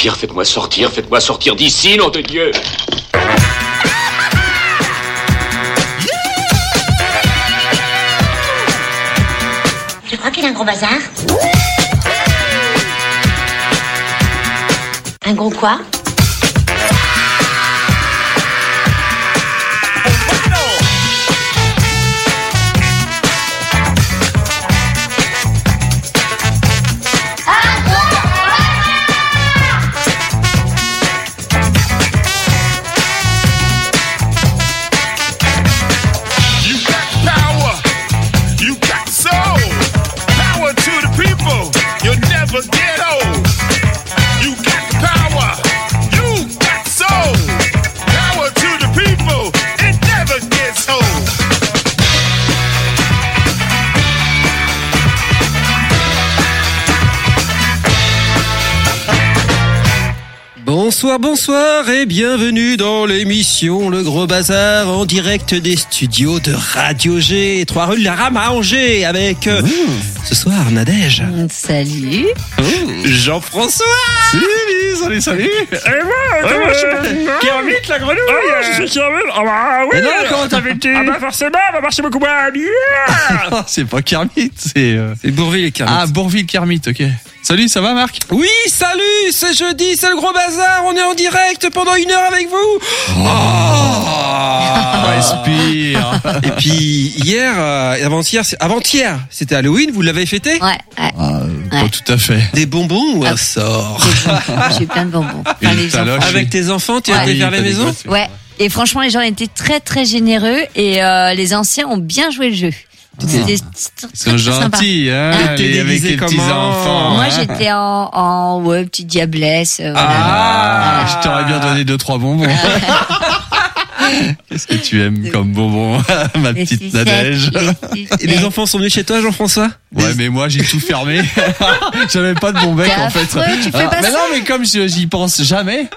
faites-moi sortir d'ici, nom de Dieu. Tu crois qu'il a un gros bazar? Un gros quoi? Bonsoir et bienvenue dans l'émission Le Gros Bazar en direct des studios de Radio G, 3 rue de la Rame à Angers avec ce soir Nadège. Salut. Jean-François. Salut. Kermit la grenouille. Je suis Kermit. Ah bah oui. Mais non, comment t'as été? Ah bah forcément, on va marcher beaucoup moins bien. C'est pas Kermit, c'est Bourvil et Kermit. Ah, Bourvil Kermit, ok. Salut, ça va Marc? Oui, salut, c'est jeudi, c'est le Gros Bazar, on est en direct pendant 1 heure avec vous. Respire. Et puis hier, avant-hier, c'était Halloween, vous l'avez fêté? Ouais. Pas tout à fait. Des bonbons ou un sort? J'ai plein de bonbons. Une les taloche. enfants. Avec tes enfants, tu as été vers les maisons? Ouais. Et franchement, les gens étaient très très généreux et les anciens ont bien joué le jeu. C'était Ils sont gentils, hein, T'es avec déguisé les petits comment? enfants. Moi, hein. j'étais en petite diablesse. Ah, je t'aurais bien donné 2-3 bonbons. Qu'est-ce que tu aimes comme bonbons, ma petite Nadège? Et les enfants sont venus chez toi, Jean-François? Ouais, mais moi j'ai tout fermé. J'avais pas de bon bec T'es en fait. affreux, tu fais pas mais ça. non, mais comme j'y pense jamais.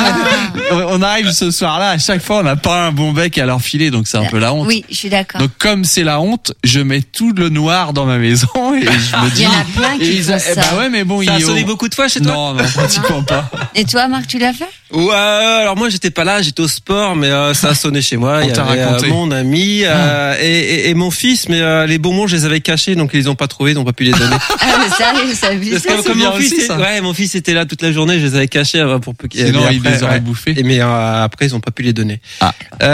On arrive ce soir-là, à chaque fois on n'a pas un bon bec à leur filer, donc c'est un peu la honte. Oui, je suis d'accord. Donc comme c'est la honte, je mets tout le noir dans ma maison et je me dis. Il y en a plein qui font ça. Bah ouais, mais bon, Ça a sonné beaucoup de fois chez toi? Non, pratiquement pas. Et toi, Marc, tu l'as fait? Ouais, alors moi j'étais pas là, j'étais au sport, mais ça a sonné chez moi. Il y t'a avait raconté. mon ami et mon fils, mais les bonbons je les avais cachés, donc ils les ont pas trouvés, ils ont pas pu les donner. Ah, mais ça a vu Parce ça. que comme bien mon fils, aussi, ça. mon fils était là toute la journée, je les avais cachés pour peu qu'il. Sinon, mais il les aurait bouffés. Et mais après ils ont pas pu les donner. Ah.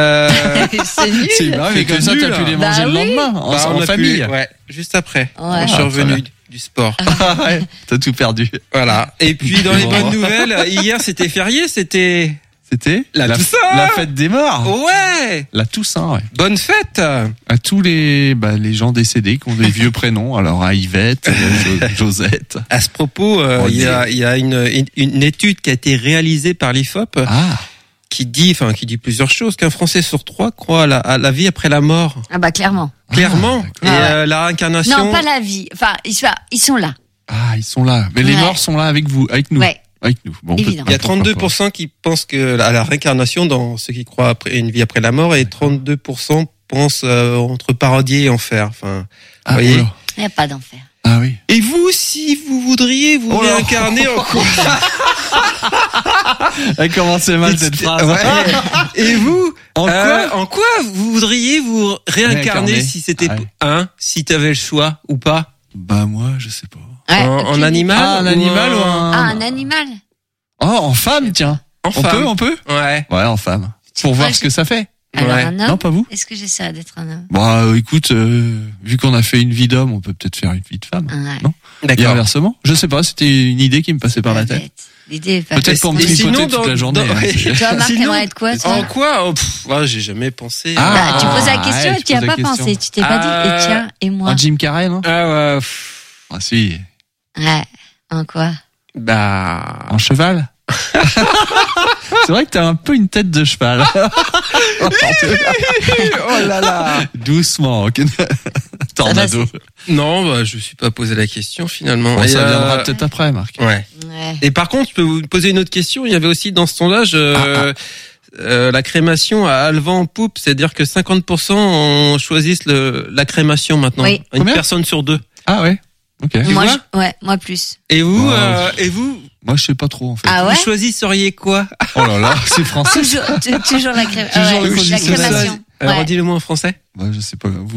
C'est nul. C'est vrai, mais comme ça t'as pu les manger Bah le oui. lendemain, en On a pu famille. les- ouais, juste après. Ouais. Je suis Ah, revenu très bien. du sport. Ouais, t'as tout perdu. Voilà. Et puis dans les Bon. bonnes nouvelles, hier c'était férié, c'était C'était La Toussaint. la fête des morts. ouais. La Toussaint, ouais. Bonne fête. À tous les gens décédés qui ont des vieux prénoms. Alors à Yvette, Josette. À ce propos, il y a une étude qui a été réalisée par l'IFOP Ah, qui dit plusieurs choses, qu'un Français sur 3 croit à la vie après la mort. Ah bah clairement. Clairement. Et Ah la réincarnation. Non, pas la vie. Enfin, ils sont là. ah, ils sont là. Mais les Ouais. morts sont là avec vous, avec nous. Ouais. Avec nous. Bon, Évidemment. Il y a pourquoi 32% qui pensent que à la réincarnation dans ceux qui croient à une vie après la mort et 32% pensent entre paradis et enfer. Enfin, Ah, voyez. oula. Il n'y a pas d'enfer. Ah oui. Et vous, si vous voudriez vous Oh là. réincarner en quoi? Elle commençait mal cette phrase. Ouais. Et vous, En quoi en quoi vous voudriez vous réincarner Réincarner. si c'était Ouais. si t'avais le choix ou pas? Bah moi, je sais pas. Ouais, En aucune animal? Ah, un animal ou Ah, un animal. Oh, en femme, tiens. En femme. On peut Ouais. Ouais, en femme. Tu Pour crois voir que ce que ça fait. Alors, Ouais. un homme. Non, pas vous. Est-ce que j'essaie d'être un homme? Bah écoute, vu qu'on a fait une vie d'homme, on peut peut-être faire une vie de femme. Ouais. Non. Et D'accord. inversement, je sais pas, c'était une idée qui me passait par la tête. L'idée est pas Peut-être pour me Et sinon, tripoter toute la journée. dans- hein, c'est- Toi, Marc, Sinon, t'aimerais être quoi, toi? En quoi? Ouais, j'ai jamais pensé. Ah. Bah, tu poses la question ouais, et je tu n'y as pose la pas question. pensé. Tu t'es pas dit, et tiens, et moi? Un Jim Carrey, non Ah ouais. Ah si. Ouais. En quoi? Bah. Un cheval. C'est vrai que t'as un peu une tête de cheval. Oh là là. Doucement. ok. Tornado. Non, bah, je me suis pas posé la question finalement. Bon, Et, ça viendra peut-être après, Marc. Ouais. Ouais. Et par contre, je peux vous poser une autre question. Il y avait aussi dans ce sondage la crémation à Alvan en poupe, c'est-à-dire que 50% choisissent la crémation maintenant. Oui. Une Combien personne sur 2. Ah ouais. Ok. Moi plus. Et vous, Ouais. Moi, je sais pas trop, en fait. Ah ouais? vous choisiriez quoi? Oh là là, c'est français. Toujours la crème. Toujours le la produit crémation. Ouais. Redis-le-moi en français. Ouais, je sais pas. Vous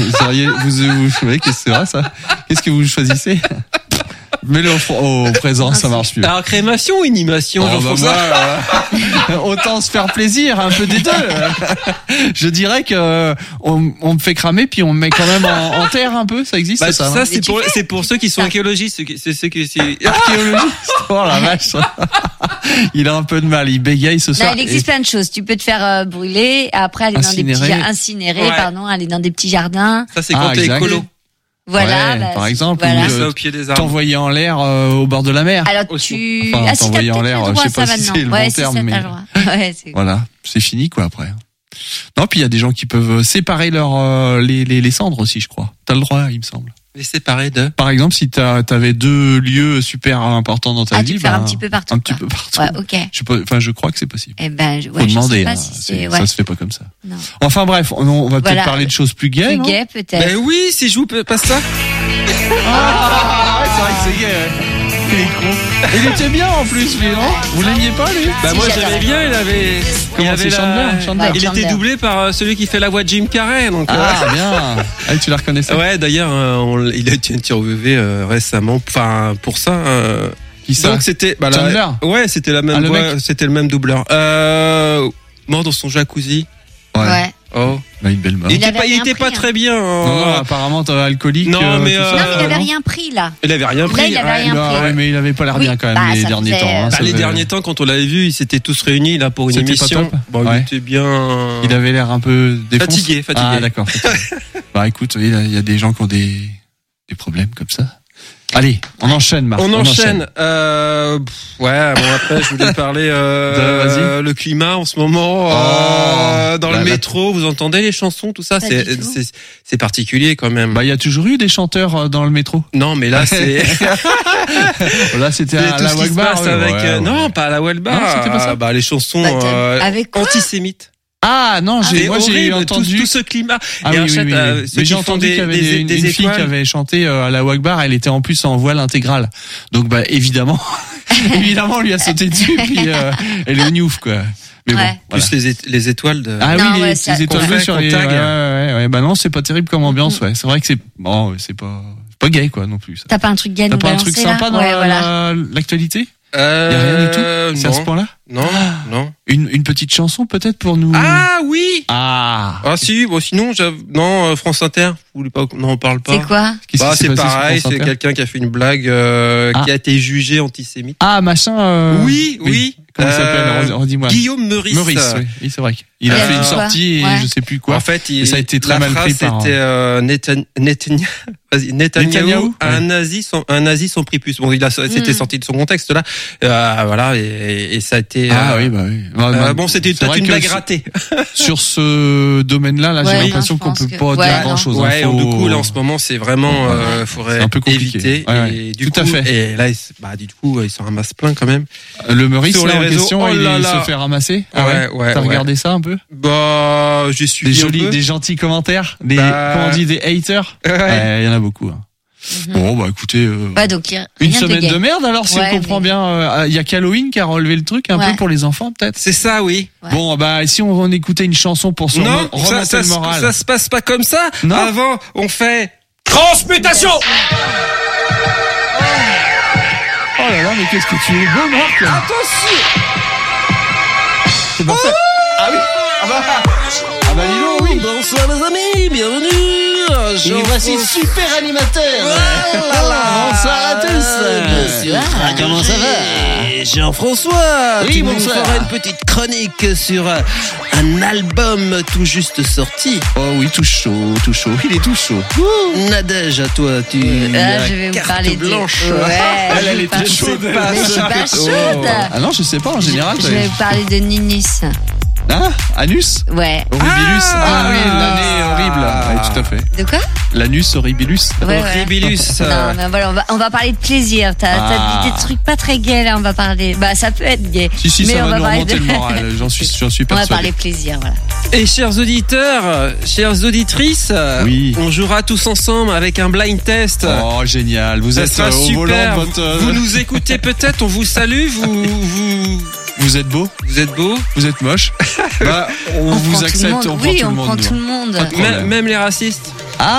savez que c'est vrai, ça? Qu'est-ce que vous choisissez? Mets-le au présent, ça marche mieux. Alors, crémation ou inhumation, Oh, bah, Jean-François? autant se faire plaisir, un peu des deux. Je dirais que on me fait cramer puis on me met quand même en terre un peu, ça existe Bah, ça? ça, hein c'est pour ceux qui sont archéologistes, c'est Archéologiste. Oh la vache. Il a un peu de mal, il bégaye ce soir. Non, il existe plein de choses. Tu peux te faire brûler, après aller incinérer, Ouais. aller dans des petits jardins. Ça, c'est quand t'es exact. écolo. Voilà. Ouais, par exemple, voilà. ou Ça au pied des arbres. t'envoyer en l'air au bord de la mer. Alors Aussi. tu... Enfin, si t'as t'envoyer en peut-être l'air, le droit je sais à pas ça si maintenant. c'est le bon Ouais, si terme, ça, mais- t'as le droit. Ouais, c'est... Voilà, c'est fini quoi après. Non, puis il y a des gens qui peuvent séparer les cendres aussi, je crois. T'as le droit, il me semble. Les séparer de. Par exemple, si t'avais 2 lieux super importants dans ta vie, tu peux faire un petit peu partout. un petit quoi. peu partout. Ouais, ok. Je sais pas, enfin, je crois que c'est possible. Eh ben, Faut demander, je sais pas hein, si c'est... ça se fait pas comme ça. Non. Enfin bref, on va peut-être Voilà. parler de choses plus gaies. Plus non gay, peut-être. Ben oui, si je vous passe ça. Ah, ouais, c'est vrai que c'est gay. Ouais. Il est con. Il était bien en plus, lui, non? Vous l'aimiez pas, lui? Bah Si, moi j'adore. j'aimais bien, il avait c'est Chandler? il Chandler. était doublé par celui qui fait la voix de Jim Carrey, donc Ah, bien. Ah, tu la reconnaissais? ouais, d'ailleurs il a été interviewé récemment, enfin pour ça. Qui ça? Donc c'était Chandler? ouais, c'était la même Ah, le voix, mec? c'était le même doubleur. Mort dans son jacuzzi. Ouais. Oh. Bah, une belle mort. Il Il était avait pas, rien pas pris, très bien. Non, apparemment, t'es alcoolique. Non, mais, tout ça. Non, mais il avait non rien pris, là. Il avait rien pris. Là, il avait rien Bah, pris. ouais, mais il avait pas l'air Oui, bien quand même bah, les ça derniers faisait- temps. Hein, Bah, ça les fait- derniers temps, quand on l'avait vu, ils s'étaient tous réunis là pour une C'était pas émission. top. Bon, Ouais. il était bien. Il avait l'air un peu défoncé. Fatigué. Ah, d'accord. Bah, écoute, il y a des gens qui ont des problèmes comme ça. Allez, on enchaîne, Marc. On enchaîne. Ouais, bon après je voulais parler Vas-y. le climat en ce moment dans le métro. Vous entendez les chansons, tout ça, Pas du tout. c'est particulier quand même. Bah, il y a toujours eu des chanteurs dans le métro. Non, mais là c'est Là, c'était c'est à tout la ce qui se Wagbar. passe ouais, avec ouais. non, pas à la Wagbar. Non, c'était pas ça. Bah les chansons Bah, avec quoi antisémites. Ah, non, C'est moi, j'ai horrible, entendu. tout ce climat. Ah Et oui, ensuite, oui, oui. ceux Mais qui j'ai font entendu qu'il y avait une fille qui étoiles. avait chanté à la Wagbar, elle était en plus en voile intégrale. Donc bah évidemment, évidemment on lui a sauté dessus puis elle est ouf quoi. Mais bon, Ouais. voilà. Plus les étoiles de. Ah Non, oui, ouais, les ça- étoiles qu'on bleues fait, sur qu'on les tag. ouais. Bah non, c'est pas terrible comme ambiance, ouais. C'est vrai que c'est bon, c'est pas gay quoi non plus ça. T'as pas un truc gay à T'as nous pas un balancer, truc là sympa dans Ouais, voilà. l'actualité? Y a rien du tout. C'est à ce Non, point-là? non. Une petite chanson peut-être pour nous. Ah oui. Ah. Ah si, bon sinon non France Inter, vous voulez pas non on parle pas. C'est quoi Qu'est-ce Bah qui s'est c'est passé sur pareil, France c'est Inter quelqu'un qui a fait une blague qui a été jugé antisémite. Ah machin. Oui. Comment il s'appelle? Redis-moi. Guillaume Meurice. Oui, c'est vrai. Il a Il fait a une dit quoi sortie et Ouais. je sais plus quoi. En fait, Et ça a été très la mal phrase, pris par. c'était Netanyahou, un nazi sans prépuce. Bon, c'était sorti de son contexte là. Voilà et ça a été. Ah oui, bah oui. Bon, c'était C'est peut-être vrai une que blague ratée. Sur ce domaine-là, là, Ouais, j'ai non, l'impression je qu'on pense peut que- pas ouais, dire non. grand-chose. Ouais, Faut- du coup là en ce moment c'est vraiment faudrait C'est un peu compliqué. éviter Ouais, et du tout à coup fait. et là du coup il s'en ramasse plein quand même. Le Meurice, Sur là, les en réseaux, question, oh il là là. se fait ramasser. Ah Ouais. T'as regardé ça un peu? Bah j'ai Des suivi un jolis, peu. des gentils commentaires, des, Bah. comment on dit, des haters. Ouais. Il y en a beaucoup. Hein. Bon, bah écoutez, Ouais, donc rien une de semaine gay. de merde. Alors, si Ouais, on comprend mais- bien, il y a qu'Halloween qui a relevé le truc un Ouais. peu pour les enfants, peut-être. C'est ça oui. Ouais. Bon, bah si on écoutait une chanson pour se Non, remonter le moral. ça se passe pas comme ça. Non. Avant, on fait transmutation. Oh là là, mais qu'est-ce que tu es beau, Marc. C'est parfait. Ah oui. Ah bah dis donc, oui. Bonsoir les amis, bienvenue. Et voici super animateur. Bonsoir à tous. Comment ça va? Jean-François, Oui, tu nous bonsoir. feras une petite chronique sur un album tout juste sorti. Oh oui, tout chaud, tout chaud. Il est tout chaud. Nadège, à toi, tu Là, as je vais vous carte parler blanche. de... Ouais, Elle, je elle vais est parler- toute chaude. Mais je suis pas chaude. Ah non, je sais pas en général. Je vais vous parler de Ninis. Hein? Anus? Ouais. Horribilus. Ah oui, l'année horrible. Ouais, tout à fait. De quoi? L'anus horribilus. Horribilus. Non, mais voilà, on va parler de plaisir. T'as dit des trucs pas très gays, là, on va parler. Bah, ça peut être gay. Si, mais ça on va nous parler remonter le moral. J'en suis persuadé. On va parler plaisir, voilà. Et chers auditeurs, chères auditrices, Oui. on jouera tous ensemble avec un blind test. Oh, génial. Vous Ça êtes sera au volant super. de votre... Vous nous écoutez peut-être, on vous salue, Vous êtes beau, vous êtes beaux. vous êtes moche. Bah, on prend vous tout le accepte, monde. on prend Oui, tout on le monde. prend nous. tout le monde. Pas de problème. Même les racistes.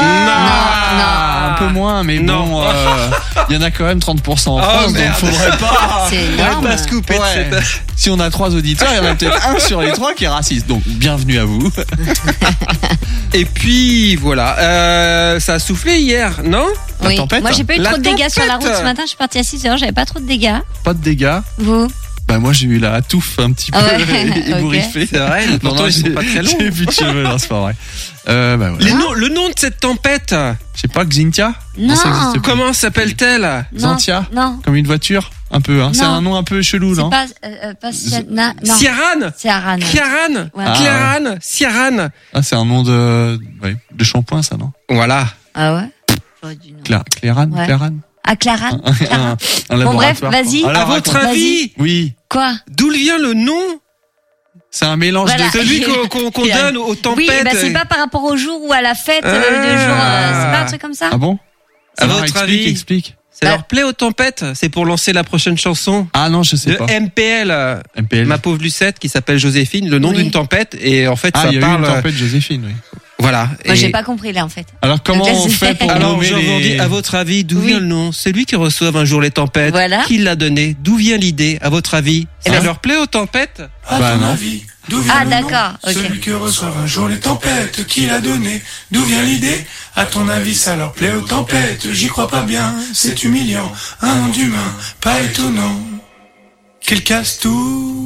Un peu moins, mais Non. bon, il y en a quand même 30% en Oh, France, donc merde. faudrait pas. C'est On va énorme. pas se couper de Ouais. cette... Si on a 3 auditeurs, il y en a peut-être un sur les 3 qui est raciste. Donc, bienvenue à vous. Et puis voilà, ça a soufflé hier, non? La Oui. tempête. Moi, j'ai pas eu La trop de dégâts sur la tempête. route ce matin. Je suis partie à 6h, j'avais pas trop de dégâts. Pas de dégâts. Vous? Bah, moi, j'ai eu la touffe un petit peu Ah ouais, ébouriffée. C'est vrai, pourtant ils sont pas très longs. J'ai plus de cheveux, non, c'est pas vrai. Bah, voilà. Le nom de cette tempête, Je sais pas, Xintia? Non. ça existe pas. comment s'appelle-t-elle? Non. Zantia? Non. Comme une voiture? Un peu, hein. C'est Non. un nom un peu chelou, non? C'est pas Siana. Non. Ciaran? C'est Aran. Ciaran? Ouais. Ciaran? Ciaran? Ah, c'est un nom de shampoing, ça, non? Voilà. Ah ouais? J'aurais dû non. Claran? Ouais. Claran? Ah, Claran. Claran. Un Bon, bref, laboratoire. vas-y. Alors, À votre raconte. avis, Oui. Quoi? d'où vient le nom? C'est un mélange Voilà. de... Celui qu'on donne aux tempêtes. Oui, bah c'est pas par rapport au jour ou à la fête, de jour. C'est pas un truc comme ça? Ah bon? À Alors, votre avis, explique. ça leur plaît aux tempêtes? C'est pour lancer la prochaine chanson Ah non, je sais de pas. MPL, MPL. Ma pauvre Lucette, qui s'appelle Joséphine, le nom Oui. d'une tempête, et en fait Ah, ça il y a eu parle. une tempête Joséphine, oui. Voilà. Moi, Et- j'ai pas compris là en fait. Alors, comment Donc là, on c'est- fait pour Alors nommer je vous dis, les... à votre avis, d'où Oui. vient le nom? C'est lui qui reçoit un jour les tempêtes. Voilà. Qui l'a donné? D'où vient l'idée? À votre avis, Eh ça ben, leur plaît aux tempêtes? Bah non. Ah, d'accord. Ok. Celui que reçoivent un jour les tempêtes, qui l'a donné? D'où vient l'idée? À ton avis, ça leur plaît aux tempêtes? J'y crois pas bien, c'est humiliant. Un nom d'humain, pas étonnant. Quel casse-tout.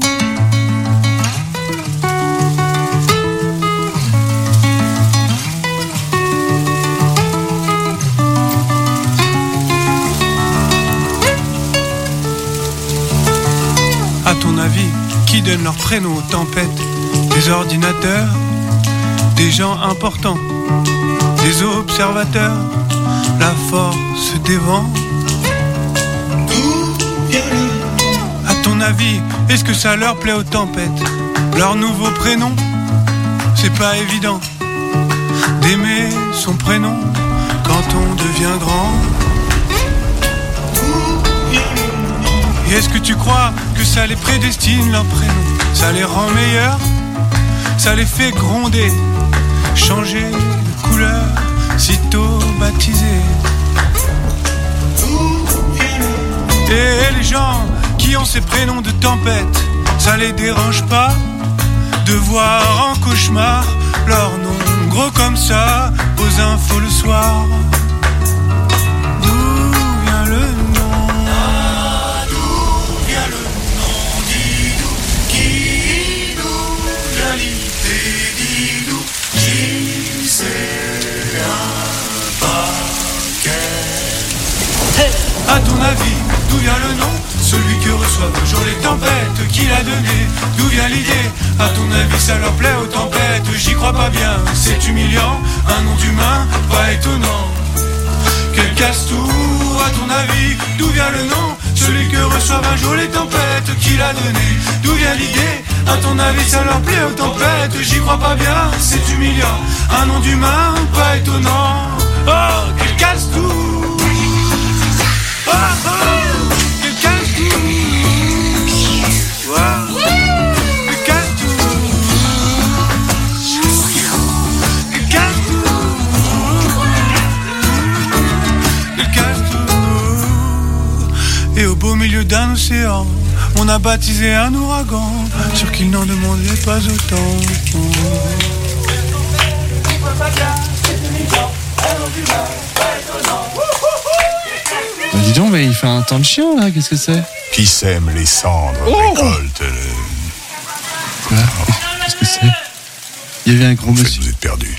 À ton avis, qui donne leur prénom aux tempêtes? Des ordinateurs, des gens importants, des observateurs, la force des vents. À ton avis, est-ce que ça leur plaît aux tempêtes? Leur nouveau prénom, c'est pas évident d'aimer son prénom quand on devient grand. Et est-ce que tu crois que ça les prédestine leur prénom? Ça les rend meilleurs? Ça les fait gronder, changer de couleur, sitôt baptisés. Et les gens qui ont ces prénoms de tempête, ça les dérange pas de voir en cauchemar leur nom gros comme ça aux infos le soir. D'où vient le nom? D'où vient le nom? Dis d'où, qui d'où vient l'idée? Dis d'où, qui c'est un paquet? À ton avis, d'où vient le nom? Celui que reçoivent un jour les tempêtes, qui l'a donné? D'où vient l'idée? À ton avis, ça leur plaît aux tempêtes? J'y crois pas bien, c'est humiliant. Un nom d'humain, pas étonnant. Quel casse-tout, à ton avis, d'où vient le nom? Celui que reçoivent un jour les tempêtes, qui l'a donné? D'où vient l'idée? À ton avis, ça leur plaît aux tempêtes? J'y crois pas bien, c'est humiliant. Un nom d'humain, pas étonnant. Oh, quel casse-tout! Oh, oh, quel casse-tout! Wow. Quel casse-tout! Quel casse-tout! Quel casse-tout! Et au beau milieu d'un océan, on a baptisé un ouragan, sûr qu'il n'en demandait pas autant. Bah, dis donc, mais il fait un temps de chien, là. Qu'est-ce que c'est? Qui sème les cendres récolte le... Quoi? Qu'est-ce que c'est? Il y avait un gros En fait, monsieur. vous êtes perdu.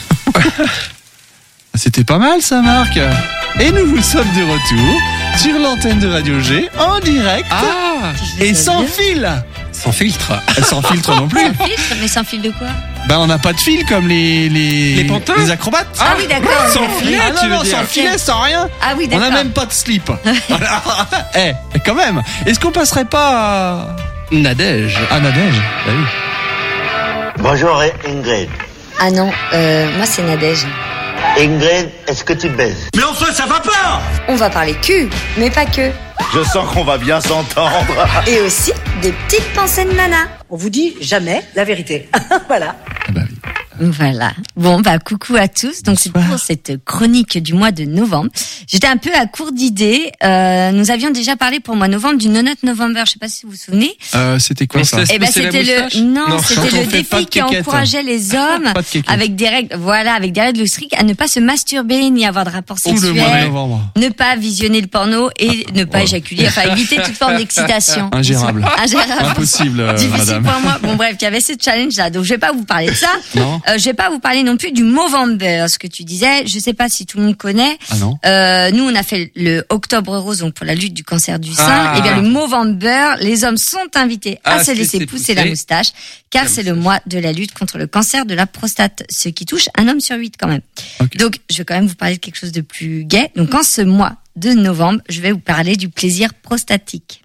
C'était pas mal, ça, Marc. Et nous sommes de retour sur l'antenne de Radio G, en direct Ah! et sans fil. Sans filtre. Elle s'en filtre non plus. Sans filtre, mais sans fil de quoi? Ben on n'a pas de fil comme les pantins. les acrobates. Ah oui, d'accord. Sans filet, Ah tu non, veux non, sans dire. filet, sans rien. Ah oui, On d'accord. n'a même pas de slip. Quand même. Est-ce qu'on passerait pas Nadège. à Nadège? Bah oui. Bonjour Ingrid. Ah non, moi c'est Nadège. Ingrid, est-ce que tu baises? Mais enfin, ça va pas! On va parler cul, mais pas que. Je sens qu'on va bien s'entendre. Et aussi des petites pensées de nana. On vous dit jamais la vérité. Voilà. Ah bah oui. Voilà. Bon, bah, coucou à tous. Donc, c'est pour cette chronique du mois de novembre. J'étais un peu à court d'idées. Nous avions déjà parlé pour le mois de novembre du No Nut November. Je sais pas si vous vous souvenez. C'était quoi On ça? se Eh ben, Pousser la c'était moustache? non, Non, c'était quand on le fait pas défi de qui kékette. encourageait les hommes Pas de kékette. avec des règles, voilà, avec des règles strictes à ne pas se masturber ni avoir de rapports Tout le mois de sexuels, novembre. ne pas visionner le porno et ne pas éjaculer, enfin, éviter toute forme d'excitation. Ingérable. Ingérable. Impossible, Difficile madame. pour moi. Bon, bref, il y avait ce challenge-là. Donc, je vais pas vous parler de ça. Non. Je vais pas vous parler non plus du Movember, ce que tu disais. Je sais pas si tout le monde connaît. Ah non. Nous, on a fait le Octobre Rose, donc pour la lutte du cancer du sein. Ah. Et bien, le Movember, les hommes sont invités à Ah, se laisser pousser la moustache, car c'est le mois de la lutte contre le cancer de la prostate, ce qui touche un homme sur 8 quand même. Ok. Donc, je vais quand même vous parler de quelque chose de plus gai. Donc, en ce mois de novembre, je vais vous parler du plaisir prostatique.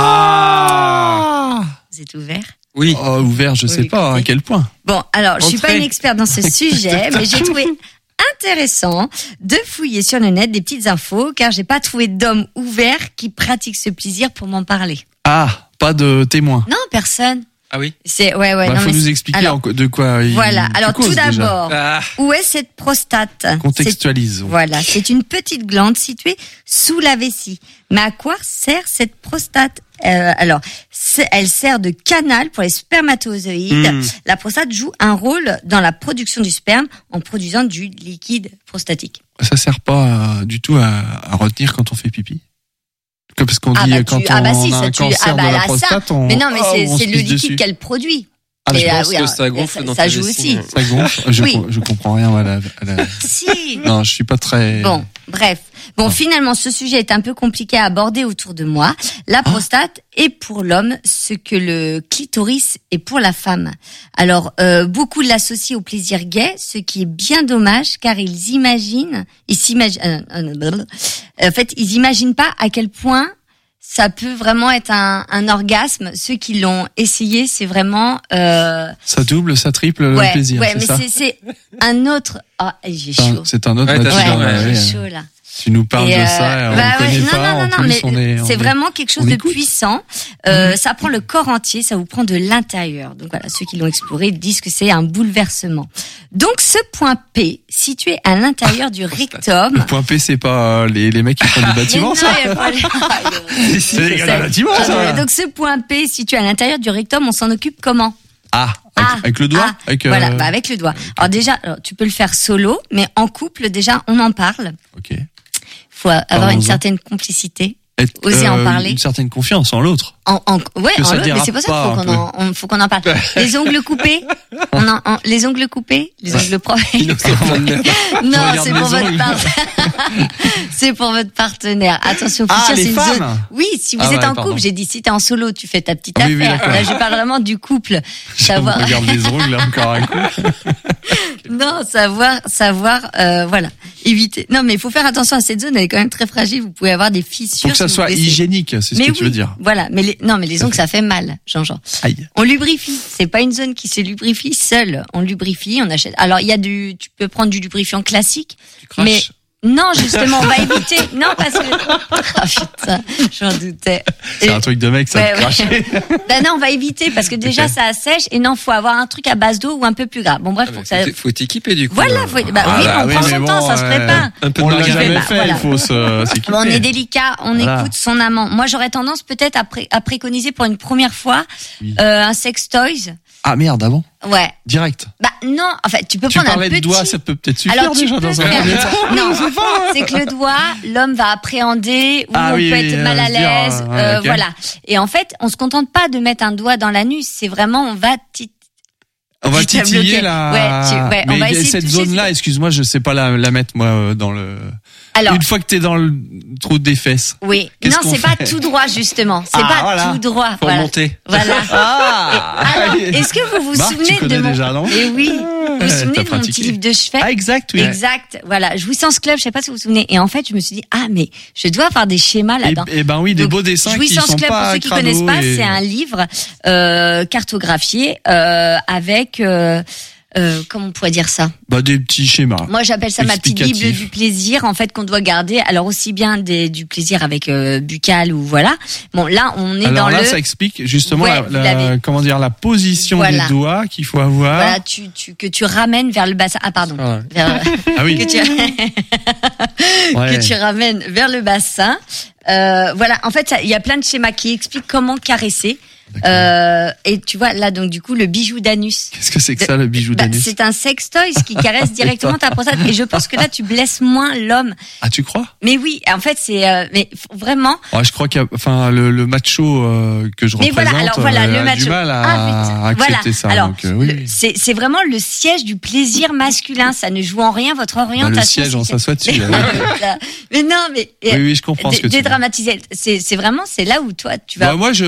Ah. Vous êtes ouverts? Oui. Oh, ouvert, je sais Oui, pas à écoutez. quel point. Bon, alors, je suis pas Entrez. une experte dans ce sujet, mais j'ai trouvé intéressant de fouiller sur le net des petites infos, car j'ai pas trouvé d'homme ouvert qui pratique ce plaisir pour m'en parler. Ah, pas de témoin. Non, personne. Ah oui. C'est ouais. Bah, non, faut mais nous c'est- expliquer alors, de quoi il voilà. Alors cause, tout déjà. d'abord, Ah. où est cette prostate? Contextualise. Voilà, c'est une petite glande située sous la vessie. Mais à quoi sert cette prostate? Alors, elle sert de canal pour les spermatozoïdes. La prostate joue un rôle dans la production du sperme en produisant du liquide prostatique. Ça sert pas du tout à retenir quand on fait pipi. Parce qu'on dit quand on a un cancer de la là, prostate, ça. on Mais non, mais on c'est se le pisse liquide dessus. qu'elle produit. Ah, Et, je pense oui, que alors, ça gonfle dans ça ta joue vessie. aussi. Ça gonfle. Oui. Je comprends rien à la... Si. Non, je suis pas très... Bon, bref. Bon, finalement, ce sujet est un peu compliqué à aborder autour de moi. La prostate est pour l'homme ce que le clitoris est pour la femme. Alors, beaucoup l'associent au plaisir gay, ce qui est bien dommage, car ils s'imaginent, en fait, ils imaginent pas à quel point ça peut vraiment être un orgasme. Ceux qui l'ont essayé, c'est vraiment, Ça double, ça triple le plaisir, ouais, c'est mais ça c'est un autre, j'ai chaud. C'est un autre Ouais, t'as matière. chaud, Ouais, ouais, j'ai chaud, là. Tu nous parles Et, de ça, on bah ne ouais, connaît non, pas, non, en non, plus mais on est... c'est vraiment quelque chose on de écoute. puissant. Ça prend le corps entier, ça vous prend de l'intérieur. Donc voilà, ceux qui l'ont exploré disent que c'est un bouleversement. Donc ce point P, situé à l'intérieur du rectum. Le point P, c'est pas les mecs qui font du bâtiment, Mais ça non, il y a pas les- C'est les gars du bâtiment, ça Donc ce point P, situé à l'intérieur du rectum, on s'en occupe comment? Avec le doigt Voilà, bah avec le doigt. Alors déjà, tu peux le faire solo, mais en couple, déjà, on en parle. Ok. Faut avoir une Parlons-en. certaine complicité. Oser en parler. Une certaine confiance en l'autre. Ouais, Que en ça l'autre, mais dérape c'est pour ça pas qu'il un faut qu'on en parle. Les ongles coupés, les ongles coupés, les ongles propres. Non, regarde c'est mes pour votre ongles. c'est pour votre partenaire. Attention, Ah, Fischer, les c'est une femmes. zone. Oui, si vous Ah êtes ouais, en pardon. couple, j'ai dit si t'es en solo, tu fais ta petite Oui, oui, affaire. d'accord. Là, je parle vraiment du couple. Je Savoir. regarde les ongles, là, encore un coup. Non, savoir, voilà, éviter. Non, mais il faut faire attention à cette zone, elle est quand même très fragile. Vous pouvez avoir des fissures. Pour que ça si vous soit laissez. hygiénique, c'est ce Mais que tu veux oui, dire. Voilà, mais les ongles, ça fait mal, Jean-Jean. Aïe. On lubrifie. C'est pas une zone qui se lubrifie seule. On lubrifie, on achète. Alors, tu peux prendre du lubrifiant classique. craches. Mais, non, justement, on va éviter. Non, parce que, ah, putain, j'en doutais. C'est un truc de mec, ça, Ouais, de ouais. cracher. Ben non, on va éviter parce que déjà, Ok. ça assèche et non, faut avoir un truc à base d'eau ou un peu plus gras. Bon, bref, faut que ça, Faut t'équiper du coup. voilà, oui, Ah, on bah prend oui, son mais temps, bon, ça se prépare. Un peu On de l'a margarine. jamais Bah, fait, voilà. il faut s'équiper. On est délicat, on Voilà. écoute son amant. Moi, j'aurais tendance peut-être à préconiser pour une première fois Oui. un sex toys. Ah merde, avant Ouais. Direct. Bah non, en fait, tu peux Tu prendre un parlais petit. de doigt, ça peut peut-être suffire Alors tu déjà peux dans un faire- premier temps. Non, c'est que le doigt, l'homme va appréhender ou Ah on oui, peut oui, être mal à se dire, l'aise, ouais, ok. voilà. Et en fait, on se contente pas de mettre un doigt dans l'anus, c'est vraiment on va On va Je t'ai titiller bloqué. la. Ouais, on va mais essayer de cette toucher zone-là, excuse-moi, je sais pas la mettre moi dans le. Alors, Une fois que t'es dans le trou des fesses. oui. Qu'est-ce Non, qu'on c'est pas fait tout droit, justement. C'est Ah, pas voilà. tout droit. Faut remonter. Voilà. Alors, est-ce que vous vous Marc, tu souvenez connais de mon... déjà, non Eh oui. Vous vous souvenez T'as de mon pratiqué. petit livre de chevet? Ah, exact, oui. Exact. Voilà. Jouissance Club, je sais pas si vous vous souvenez. Et en fait, je me suis dit, ah, mais je dois avoir des schémas là-dedans. Et ben oui, des Donc, beaux dessins qui Jouissance sont Club, pas pour ceux qui crado connaissent pas, et- c'est un livre cartographié avec comment on pourrait dire ça? Bah, des petits schémas. Moi, j'appelle ça ma petite Explicatif. bible du plaisir, en fait, qu'on doit garder. Alors aussi bien du plaisir avec buccal ou voilà. Bon, là, on est Alors dans là, le. ça explique justement Ouais, vous l'avez. comment dire, la position Voilà. des doigts qu'il faut avoir. Voilà, que tu ramènes vers le bassin. Ah pardon. Ah ouais. Vers- Ah oui. que tu Ouais. que tu ramènes vers le bassin. Voilà, en fait, il y a plein de schémas qui expliquent comment caresser. Et tu vois là, donc du coup, le bijou d'anus. Qu'est-ce que c'est que ça, le bijou Bah, d'anus? c'est un sextoy qui caresse directement ta prostate. Et je pense que là, tu blesses moins l'homme. Ah, tu crois? Mais oui, en fait, c'est mais vraiment. Ouais, je crois qu'il y a, enfin, le macho que je Mais représente voilà, alors voilà, le a macho. du mal à putain, accepter voilà. ça. Alors, donc, oui, oui. c'est vraiment le siège du plaisir masculin. Ça ne joue en rien votre Bah, orientation. le siège, on sexuelle. s'assoit dessus. là. Mais non, mais Oui, oui, je comprends ce que tu dis. dédramatiser. C'est vraiment, c'est là où toi, tu vas. Bah, moi,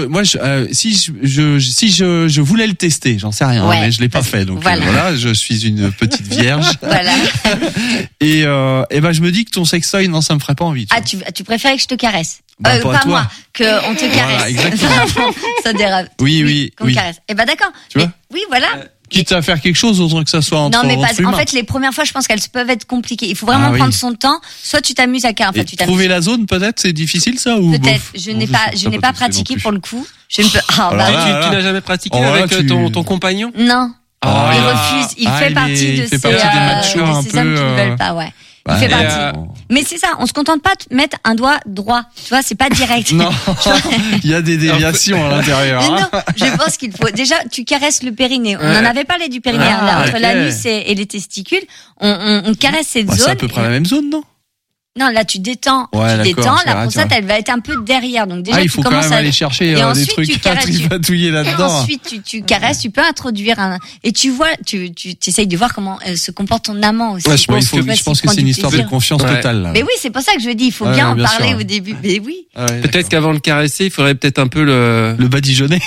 si je voulais le tester, j'en sais rien, Ouais, mais je l'ai pas parce- fait. Donc voilà. voilà, je suis une petite vierge. Voilà. Et ben je me dis que ton sextoy, non, ça me ferait pas envie. tu Ah, vois. tu préférais que je te caresse? Bah, pas pas toi. moi, que on te caresse. Voilà, exactement. Ça dérape. Oui, Qu'on oui. caresse. Eh ben d'accord. Tu Mais- vois oui, voilà. Quitte à faire quelque chose autre que ça soit entre, Non, mais entre pas, en humains. fait, les premières fois, je pense qu'elles peuvent être compliquées. Il faut vraiment Ah oui. prendre son temps. Soit tu t'amuses à caresser, Et enfin, tu t'amuses. trouver la zone, peut-être, c'est difficile ça ou Peut-être. bof Je Bon, n'ai sais pas, pas, je ça n'ai pas pas touché non pratiqué plus. pour le coup. Je ne peux. Ah, Alors bah, là, Tu n'as jamais pratiqué Oh, là, avec tu- ton compagnon? non. Ah, il ah, refuse. Il ah, fait il partie est- de il fait ces, partie des machos un de ces peu, hommes qui ne veulent pas, ouais. Il ouais. fait Et, partie. Mais c'est ça, on se contente pas de mettre un doigt droit. Tu vois, c'est pas direct. Non, il y a des déviations à l'intérieur. Mais hein. non, je pense qu'il faut. Déjà, tu caresses le périnée. On Ouais. en avait parlé du périnée, Ah, là, entre ok. l'anus et les testicules. On caresse cette Bah, zone. c'est à peu près la même zone, non? Non, là, tu détends. Ouais, tu d'accord, détends. c'est La vrai, prostate, c'est vrai. elle va être un peu derrière. Donc déjà, Ah, il tu faut quand commences même à aller chercher Et des ensuite, trucs tu à caresses, tripatouiller là-dedans. Ensuite, tu caresses, tu peux introduire et tu vois, tu essayes de voir comment se comporte ton amant aussi. Ouais, je pense Tu vois, je s'il pense que prend c'est une du histoire de plaisir. confiance Ouais. totale. Là. Mais oui, c'est pour ça que je dis, il faut Ouais, bien en bien parler sûr. au début. Mais oui. Ah ouais, Peut-être d'accord. qu'avant de le caresser, il faudrait peut-être un peu le badigeonner.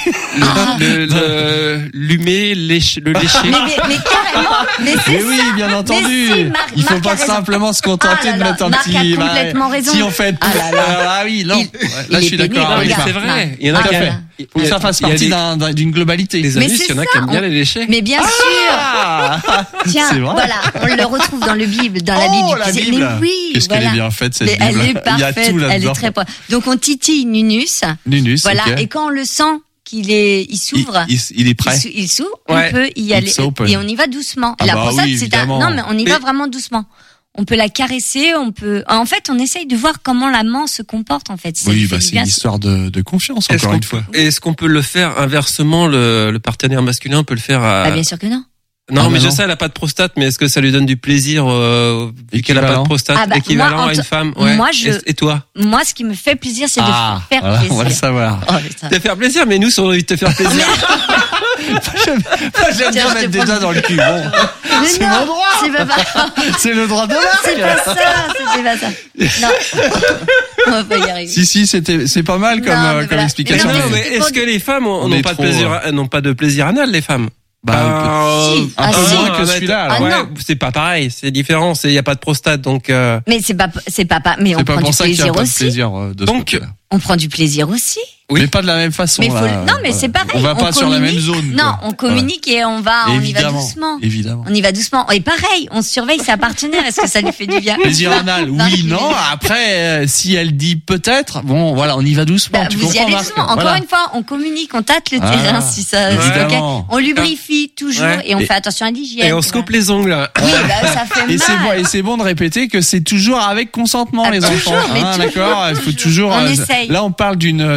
l'humer, le lécher. Mais carrément. Mais c'est Mais oui, ça. bien entendu. Mais si, Marc- Il faut Marc pas a raison. simplement se Ah contenter là de là, mettre un Marc a petit. complètement raison. Si on fait. Ah là là. Ah oui, non. Il- Ouais, là, il je suis est d'accord pénible, avec mais ça. c'est regarde. vrai. Il y en a Ah Tout à qui là fait. là. Faut que ça fasse il y a partie d'une globalité. Les Mais anus, c'est il y en a ça, qui aiment bien on- les lécher. Mais bien sûr. Ah Tiens, c'est vrai. voilà, on le retrouve dans le Bible, dans la Bible. Oh, du la plaisir. Bible. Mais oui, Qu'est-ce qu'elle voilà. est bien faite, cette Mais Bible. elle est Il y a parfaite, tout elle là-dedans. est très propre. Donc on titille Nunus. Nunus, Voilà, ok. et quand on le sent qu'il s'ouvre, Il est prêt. il s'ouvre, Ouais. on peut y aller It's open. et on y va doucement. Ah La bah prostate, oui, c'est évidemment. non, mais on y va Mais- vraiment doucement. On peut la caresser, on peut. En fait, on essaye de voir comment l'amant se comporte. En fait, ça lui Oui, fait bah du c'est bien. une histoire de confiance Est-ce encore qu'on une fois. Est-ce qu'on peut le faire inversement, le partenaire masculin peut le faire à... Ah, bien sûr que non. Non, Ah, mais bah je non. sais, elle a pas de prostate, mais est-ce que ça lui donne du plaisir vu qu'elle a pas Équivalent. de prostate Ah bah, équivalent moi, à une femme ouais. moi, Et toi Moi, ce qui me fait plaisir, c'est de faire voilà, plaisir. on va le savoir. Oh, putain. Te faire plaisir, mais nous, on a envie de te faire plaisir. J'aime Tiens, bien je mettre te des prends- doigts dans le cul. Bon, Mais c'est non, mon droit. C'est pas C'est le droit de Marc. C'est pas ça, c'était pas ça. Non. On va pas y arriver. Si, c'est pas mal comme, Non, mais comme voilà. explication. Non, Mais non, non, mais c'est est-ce pas que les femmes On n'ont est pas de trop, plaisir, n'ont pas de plaisir anal, les femmes? un Si. Ah, peu si. moins que celui-là. Ah, alors. non. ouais, c'est pas pareil, c'est différent, il y a pas de prostate, donc Mais c'est pas, mais on C'est pas prend du pour ça qu'il y a plaisir pas de aussi. plaisir de ce Donc, côté-là. On prend du plaisir aussi. Oui. Mais pas de la même façon. Mais faut là. non, mais Voilà. c'est pareil. On va pas sur la même communique. zone. Non, quoi. on communique et on y va Évidemment. doucement. Évidemment. On y va doucement. Et pareil, on surveille sa partenaire. Est-ce que ça lui fait du bien? Plaisir anal, Non, oui, mais- non. Après, si elle dit peut-être, bon, voilà, on y va doucement. Bah, tu vous y comprends, allez Marc doucement. Encore Voilà. une fois, on communique, on tâte le Ah, terrain si ça, c'est évidemment. ok. On lubrifie toujours Ouais. et on Et- fait attention à l'hygiène. et on se coupe les ongles. Oui, bah, ça fait Et c'est bon, mal. et c'est bon de répéter que c'est toujours avec consentement, Ah, les toujours, enfants. mais hein, toujours, d'accord. Il faut toujours. On essaye. Là, on parle de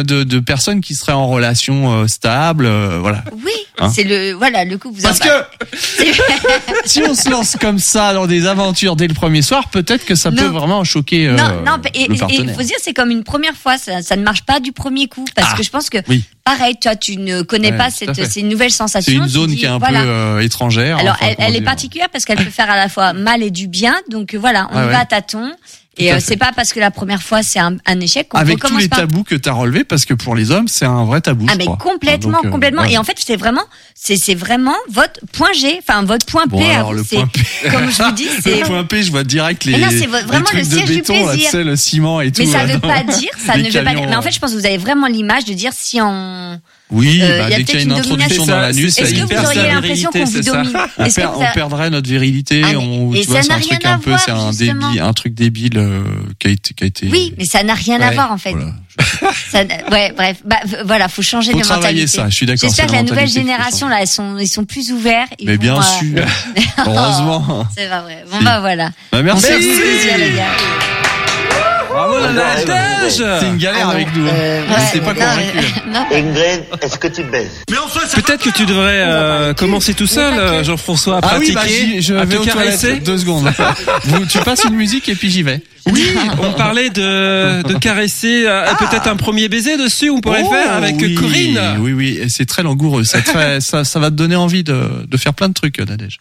personnes qui seraient en relation stable, voilà. Oui, Hein c'est le couple. Parce que si on se lance comme ça dans des aventures dès le premier soir, peut-être que ça peut vraiment choquer non, le et partenaire. il faut se dire, c'est comme une première fois, ça ne marche pas du premier coup, parce que je pense que, pareil, toi, tu ne connais pas c'est une nouvelle sensation. C'est une zone qui est un peu étrangère. Alors, elle est particulière parce qu'elle peut faire à la fois mal et du bien, donc voilà, on va à tâtons. Et c'est pas parce que la première fois c'est un échec qu'on avec recommence tous les pas. tabous que t'as relevés, parce que pour les hommes c'est un vrai tabou. Ah mais complètement. Ouais. Et en fait c'est vraiment votre point G, enfin votre point P. Alors le point P, comme je vous dis, c'est le point P. Je vois direct les. Non, c'est vraiment les trucs le siège de béton, du plaisir. là, tu sais, le ciment et tout. Mais ça ne veut pas dire, Mais en fait je pense que vous avez vraiment l'image de dire si on. Oui, y a dès qu'il y a une peut-être introduction dans l'anus, est-ce que vous auriez l'impression qu'on vous domine? On perdrait notre virilité. Et tu vois, ça c'est n'a un rien truc à un peu, voir, c'est justement. un truc débile qui a été. Oui, mais ça n'a rien à voir en fait. Voilà. Bref, voilà, faut changer Faut de travailler mentalité. ça, je suis d'accord. J'espère que la nouvelle mentalité qu'il faut génération là, ils sont plus ouverts. Mais bien sûr, heureusement. C'est pas vrai. Bon bah voilà. Bah merci. On se fait plaisir, les gars. Bravo la Nadège. C'est une galère avec nous. C'est pas convaincu. Ingrid, est-ce que tu baises? Peut-être que tu devrais commencer tout seul, Jean-François, à pratiquer, à te te caresser. 2 secondes. Tu passes une musique et puis j'y vais. Oui, on parlait de caresser, peut-être un premier baiser dessus, on pourrait faire avec Corinne. Oui, et c'est très langoureux. Ça va te donner envie de faire plein de trucs, Nadège.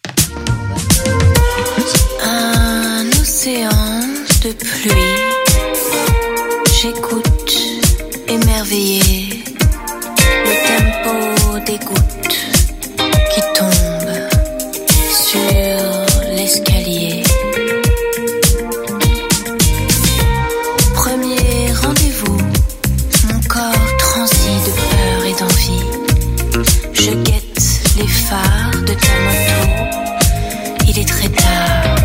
Un océan de pluie. J'écoute, émerveillé, le tempo des gouttes qui tombent sur l'escalier. Premier rendez-vous, mon corps transi de peur et d'envie. Je guette les phares de ta moto, il est très tard,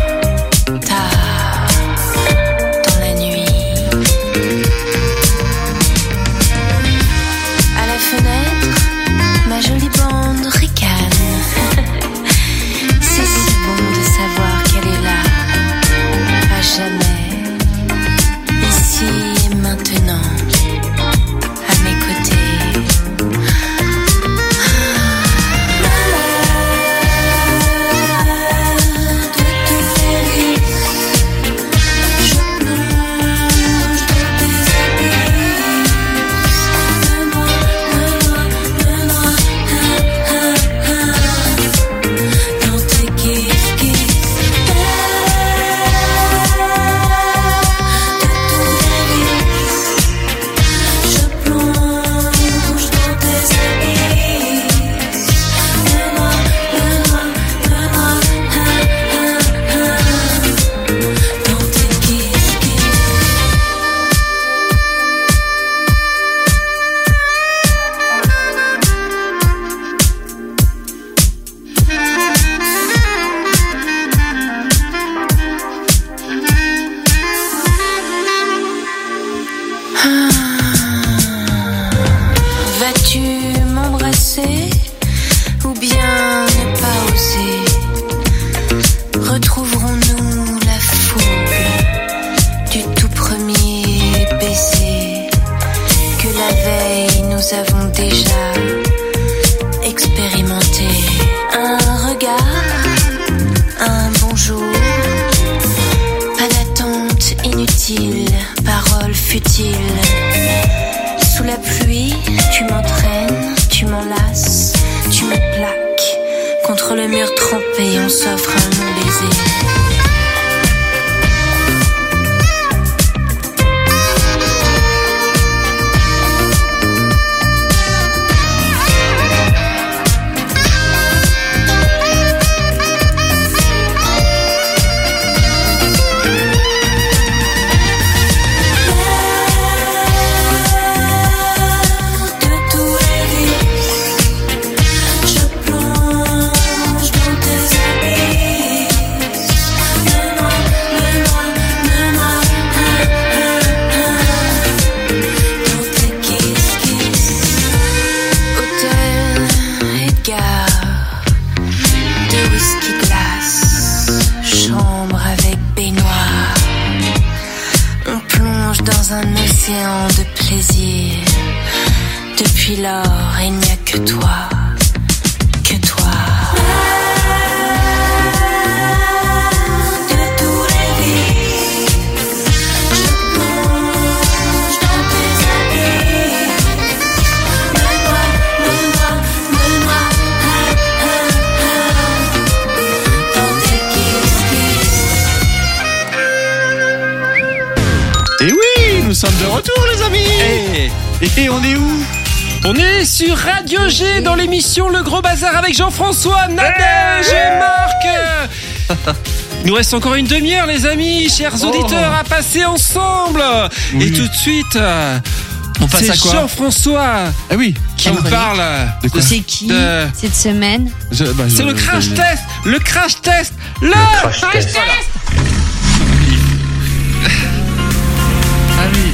dans la nuit. À la fenêtre, ma jolie bande ricane. C'est si bon de savoir qu'elle est là, à jamais, ici et maintenant, à mes côtés. Vas-tu m'embrasser ou bien ne pas oser? Retrouverons-nous la fougue du tout premier baiser que la veille nous avons déjà expérimenté? Un regard, un bonjour, pas d'attente inutile, parole futile. Sous la pluie, tu m'entraînes, tu m'enlaces, tu me plaques. Contre le mur trempé, on s'offre un long baiser. Dans un océan de plaisir, Depuis lors, il n'y a que toi. Que toi. Et oui, nous sommes de retour les amis. Et on est où? On est sur Radio G dans l'émission Le Gros Bazar avec Jean-François, Nadège et Marc. Il nous reste encore une demi-heure les amis, chers auditeurs, à passer ensemble. Oui. Et tout de suite, on passe à quoi? Jean-François qui nous parle de c'est qui cette semaine? C'est le crash test. Le crash test. Le crash test. Ah oui.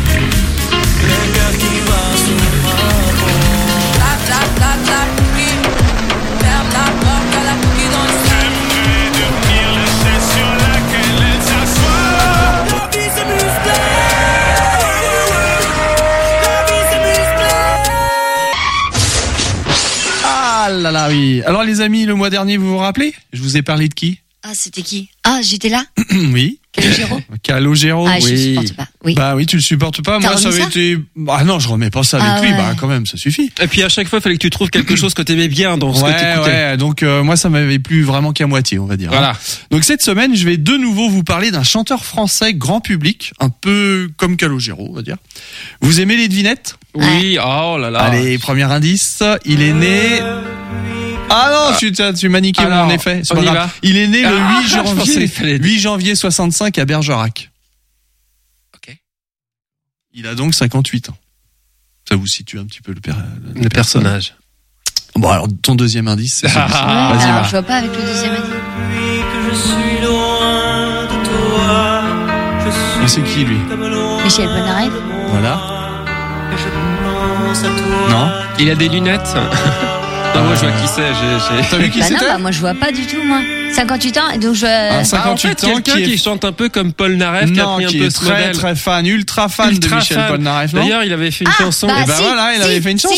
Ah là là, oui. Alors les amis, le mois dernier, vous vous rappelez? Je vous ai parlé de qui? Ah, c'était qui? Ah, j'étais là? Oui. Calogero. Calogero, ah, oui. Je le supporte pas. Oui. Bah oui, tu le supportes pas. Moi, ça avait été. Ah non, je remets pas ça avec lui. Bah quand même, ça suffit. Et puis à chaque fois, il fallait que tu trouves quelque chose que t'aimais bien dans ce que t'écoutais. Ouais. Donc moi, ça m'avait plu vraiment qu'à moitié, on va dire. Voilà. Hein. Donc cette semaine, je vais de nouveau vous parler d'un chanteur français grand public, un peu comme Calogero, on va dire. Vous aimez les devinettes? Oui. Oh là là. Allez, premier indice. Il est né. Ah non, tu m'as niqué mon effet. C'est pas grave. Il est né le 8 janvier 65 à Bergerac. Ok. Il a donc 58 ans. Ça vous situe un petit peu le personnage. Bon, alors ton deuxième indice, c'est celui-ci. Vas-y, alors, je vois pas avec le deuxième indice. Que je suis loin de toi. Mais c'est qui lui? Michel Polnareff. Voilà. Je pense à toi. Non. Il a des lunettes. Non, moi je vois qui c'est. T'as vu qui c'était? Non, moi je vois pas du tout, moi. 58 ans, et donc je. 58 ans, quelqu'un qui chante un peu comme Paul Naref, qui a pris un peu ce modèle. Très fan, ultra fan de Michel Polnareff. D'ailleurs, il avait fait une chanson. Et voilà, il avait fait une chanson.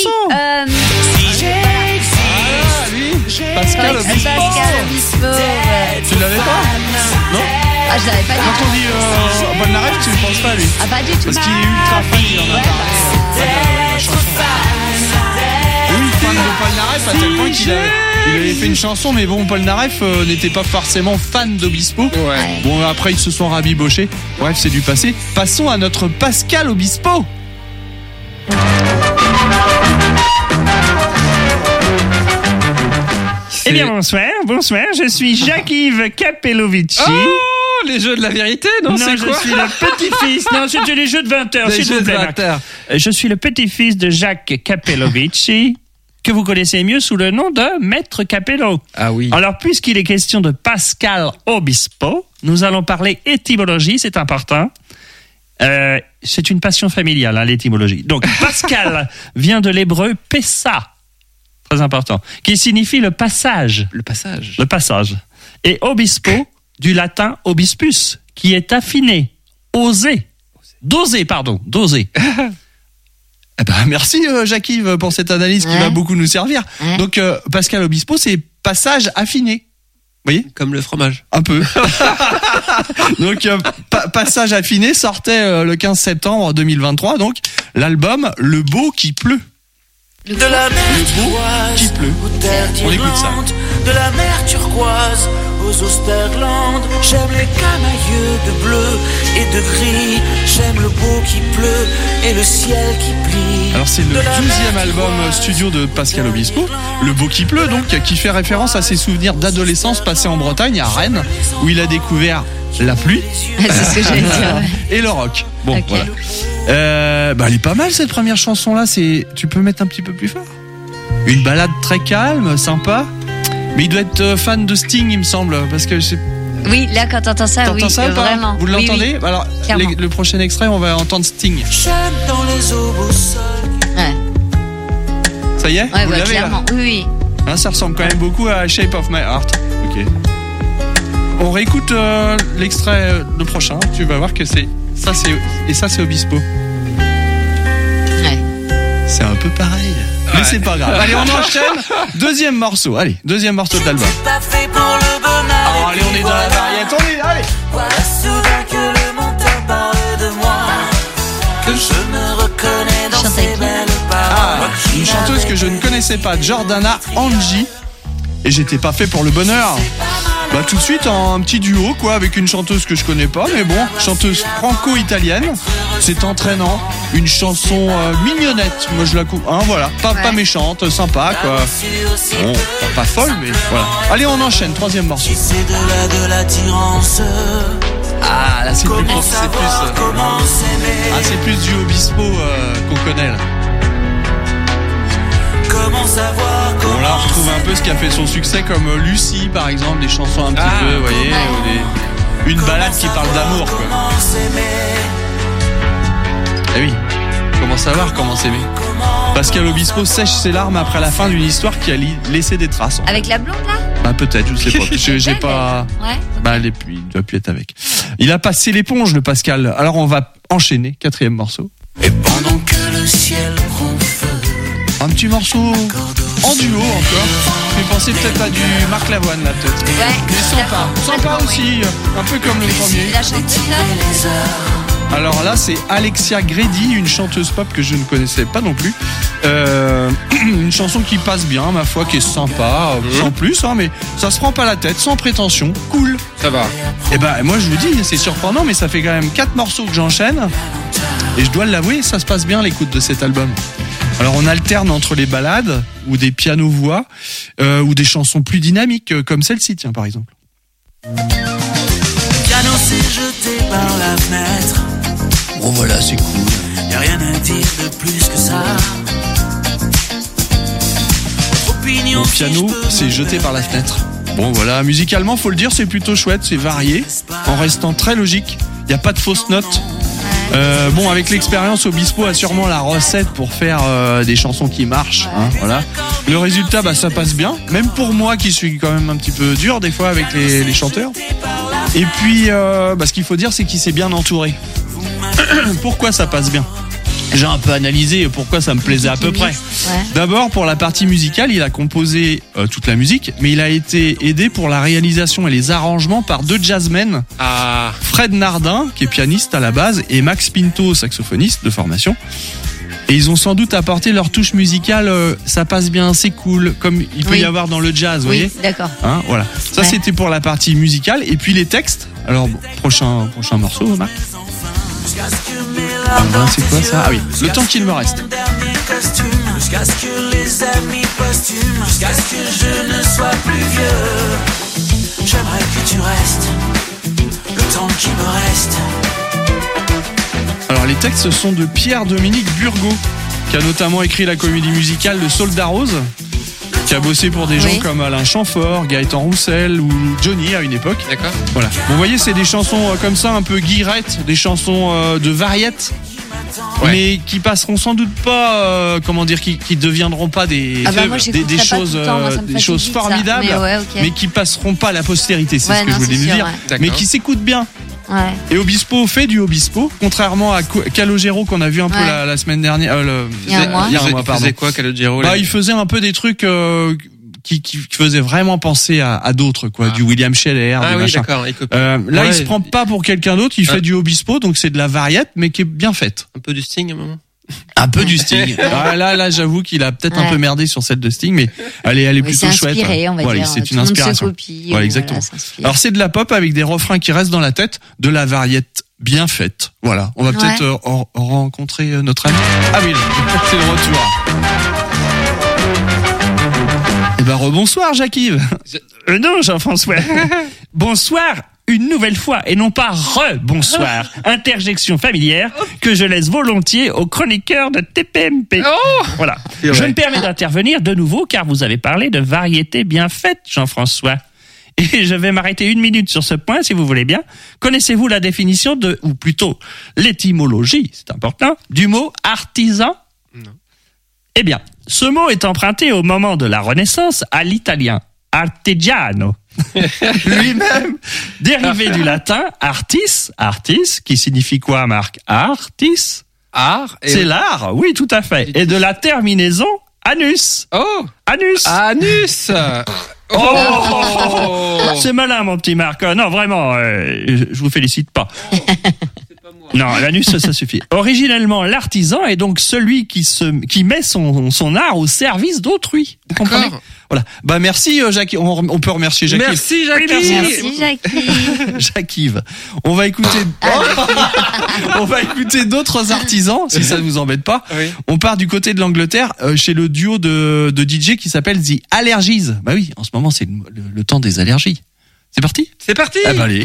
Lui, Pascal Obispo. Tu l'avais pas? Non. Ah, je l'avais pas du tout. Quand on dit Polnareff, tu ne penses pas à lui? Ah, pas du tout. Parce qu'il est ultra fan, il en a parlé. Fan de Polnareff à tel point qu'il avait fait une chanson, mais bon, Polnareff n'était pas forcément fan d'Obispo. Ouais. Bon, après ils se sont rabibochés. Bref, c'est du passé. Passons à notre Pascal Obispo. Eh bien, bonsoir, je suis Jacques-Yves Capellovici. Oh, les jeux de la vérité, non, c'est quoi? Je suis le petit-fils. Non, c'était les jeux de 20h, s'il vous plaît. Je suis le petit-fils de Jacques Capellovici, que vous connaissez mieux sous le nom de Maître Capello. Ah oui. Alors, puisqu'il est question de Pascal Obispo, nous allons parler étymologie, c'est important. C'est une passion familiale, hein, l'étymologie. Donc, Pascal vient de l'hébreu Pessa, très important, qui signifie le passage. Le passage. Le passage. Et Obispo, du latin obispus, qui est affiné, osé. Doser. Eh ben, merci Jacques-Yves pour cette analyse qui va beaucoup nous servir. Donc Pascal Obispo, c'est passage affiné. Vous voyez? Comme le fromage. Un peu. Donc passage affiné sortait le 15 septembre 2023. Donc l'album Le Beau qui pleut. De la mer qui pleut. On écoute ça. De la mer turquoise aux Austerlandes, j'aime les camailleux de bleu et de gris, j'aime le beau qui pleut et le ciel qui plie. Alors c'est le 12e album studio de Pascal Obispo, Le Beau qui pleut, donc qui fait référence à ses souvenirs d'adolescence passés en Bretagne, à Rennes, où il a découvert la pluie. C'est ce que j'allais dire. Et le rock. Bon, okay. Voilà. Elle est pas mal cette première chanson là. Tu peux mettre un petit peu plus fort. Une balade très calme, sympa. Mais il doit être fan de Sting, il me semble, parce que oui, là quand t'entends ça, t'entends ça, vraiment. Vous l'entendez? Oui. Alors, le prochain extrait, on va entendre Sting. J'aime dans les eaux beaux sols. Ouais. Ça y est? Ouais, vous l'avez clairement. là? Oui. Hein, ça ressemble quand même beaucoup à Shape of My Heart. Ok. On réécoute l'extrait le prochain. Tu vas voir que c'est Obispo. Ouais. C'est un peu pareil. Mais c'est pas grave. Allez, on enchaîne. Deuxième morceau. Allez, deuxième morceau de l'album. Pas fait pour le bonheur. Oh, allez, on est dans la variété. Allez. Voilà soudain que le monteur parle de moi. Que je me reconnais dans ses belles paroles. Une chanteuse que je ne connaissais pas, Jordana Angie. Et j'étais pas fait pour le bonheur. Bah tout de suite un petit duo quoi avec une chanteuse que je connais pas mais bon, chanteuse franco-italienne. C'est entraînant, une chanson mignonnette. Moi je la coupe voilà, pas méchante, sympa quoi. Bon, pas folle mais voilà. Allez, on enchaîne, troisième morceau. C'est de l'attirance. Ah là c'est plus c'est plus du Obispo qu'on connaît là. Comment savoir comment bon, là on retrouve un peu ce qui a fait son succès comme Lucie par exemple, des chansons un petit peu, vous voyez, ou une balade qui parle d'amour quoi. Eh oui, comment savoir comment s'aimer. Pascal Obispo sèche ses larmes après la fin d'une histoire qui a laissé des traces. Avec la blonde là ? Bah peut-être, je sais pas. J'ai pas. Ouais. Bah il doit plus être avec. Il a passé l'éponge le Pascal. Alors on va enchaîner, quatrième morceau. Et pendant que le ciel prend feu. Un petit morceau en duo encore. Je vais penser peut-être à du Marc Lavoine là peut-être. Ouais. Mais sympa aussi, un peu comme le premier. La chanteuse là ? Alors là c'est Alexia Grady, une chanteuse pop que je ne connaissais pas non plus. Une chanson qui passe bien, ma foi, qui est sympa, sans plus, mais ça se prend pas la tête, sans prétention, cool. Ça va. Et ben moi je vous dis, c'est surprenant, mais ça fait quand même 4 morceaux que j'enchaîne. Et je dois l'avouer, ça se passe bien l'écoute de cet album. Alors on alterne entre les ballades ou des pianos-voix ou des chansons plus dynamiques comme celle-ci, tiens par exemple. Le piano s'est jeté par la fenêtre. Bon voilà, c'est cool. Y'a rien à dire de plus que ça. Mon piano s'est jeté par la fenêtre. Bon voilà, musicalement faut le dire, c'est plutôt chouette, c'est varié, en restant très logique. Il y a pas de fausses notes. Bon, avec l'expérience, Obispo a sûrement la recette pour faire des chansons qui marchent. Voilà. Le résultat, ça passe bien. Même pour moi, qui suis quand même un petit peu dur des fois avec les chanteurs. Et puis, ce qu'il faut dire, c'est qu'il s'est bien entouré. Pourquoi ça passe bien ? J'ai un peu analysé pourquoi ça me plaisait à peu près. D'abord, pour la partie musicale, il a composé toute la musique, mais il a été aidé pour la réalisation et les arrangements par 2 jazzmen. Fred Nardin, qui est pianiste à la base, et Max Pinto, saxophoniste de formation. Et ils ont sans doute apporté leur touche musicale, ça passe bien, c'est cool, comme il peut y avoir dans le jazz, vous voyez ? D'accord. Voilà. Ça, c'était pour la partie musicale. Et puis les textes. Alors, prochain morceau, Marc. C'est quoi ça ? Ah oui, le temps qu'il me reste. Jusqu'à ce que les amis posthument, jusqu'à ce que je ne sois plus vieux. J'aimerais que tu restes, le temps qu'il me reste. Alors les textes sont de Pierre-Dominique Burgot, qui a notamment écrit la comédie musicale de Soldat Rose, qui a bossé pour des gens comme Alain Chamfort, Gaëtan Roussel ou Johnny à une époque. D'accord. Voilà. Vous voyez, c'est des chansons comme ça, un peu guirettes, des chansons de variette, mais qui passeront sans doute pas, qui deviendront pas des choses formidables, mais qui passeront pas à la postérité, c'est ce que je voulais dire, mais qui s'écoutent bien. Ouais. Et Obispo fait du Obispo, contrairement à Calogero qu'on a vu un peu la semaine dernière. Il y a un mois, pardon. Il faisait quoi, Calogero ? Il faisait un peu des trucs qui faisaient vraiment penser à d'autres, quoi, du William Scheller, des machins. Là, il se prend pas pour quelqu'un d'autre, il fait du Obispo, donc c'est de la variette, mais qui est bien faite. Un peu du Sting à un moment. Un peu du Sting. Là, j'avoue qu'il a peut-être un peu merdé sur celle de Sting, mais elle est plutôt chouette. C'est une inspiration. Voilà, exactement. Alors c'est de la pop avec des refrains qui restent dans la tête, de la variette bien faite. Voilà. On va peut-être rencontrer notre ami. Ah oui, c'est le retour. Eh ben, rebonsoir, Jacques-Yves. Non, Jean-François. Bonsoir. Une nouvelle fois, et non pas re-bonsoir, interjection familière que je laisse volontiers aux chroniqueurs de TPMP. Voilà. Je me permets d'intervenir de nouveau car vous avez parlé de variété bien faite, Jean-François. Et je vais m'arrêter 1 minute sur ce point, si vous voulez bien. Connaissez-vous la définition ou plutôt l'étymologie, c'est important, du mot artisan ? Non. Eh bien, ce mot est emprunté au moment de la Renaissance à l'italien artigiano. Lui-même, dérivé du latin artis, qui signifie quoi, Marc ? Artis, Art. C'est l'art, oui, tout à fait. Et de la terminaison, anus. Oh, anus. Anus. Oh, c'est malin, mon petit Marc. Non, vraiment, je vous félicite pas. Non, l'anus, ça suffit. Originellement, l'artisan est donc celui qui met son art au service d'autrui. Vous comprenez ? Voilà. Bah merci Jacques. On peut remercier Jacques. Merci Jacques. Merci Jacques. Jacques-Yves. On va écouter. On va écouter d'autres artisans, si ça ne vous embête pas. Oui. On part du côté de l'Angleterre, chez le duo de DJ qui s'appelle The Allergies. Bah oui, en ce moment c'est le temps des allergies. C'est parti ? C'est parti. Ah bah allez.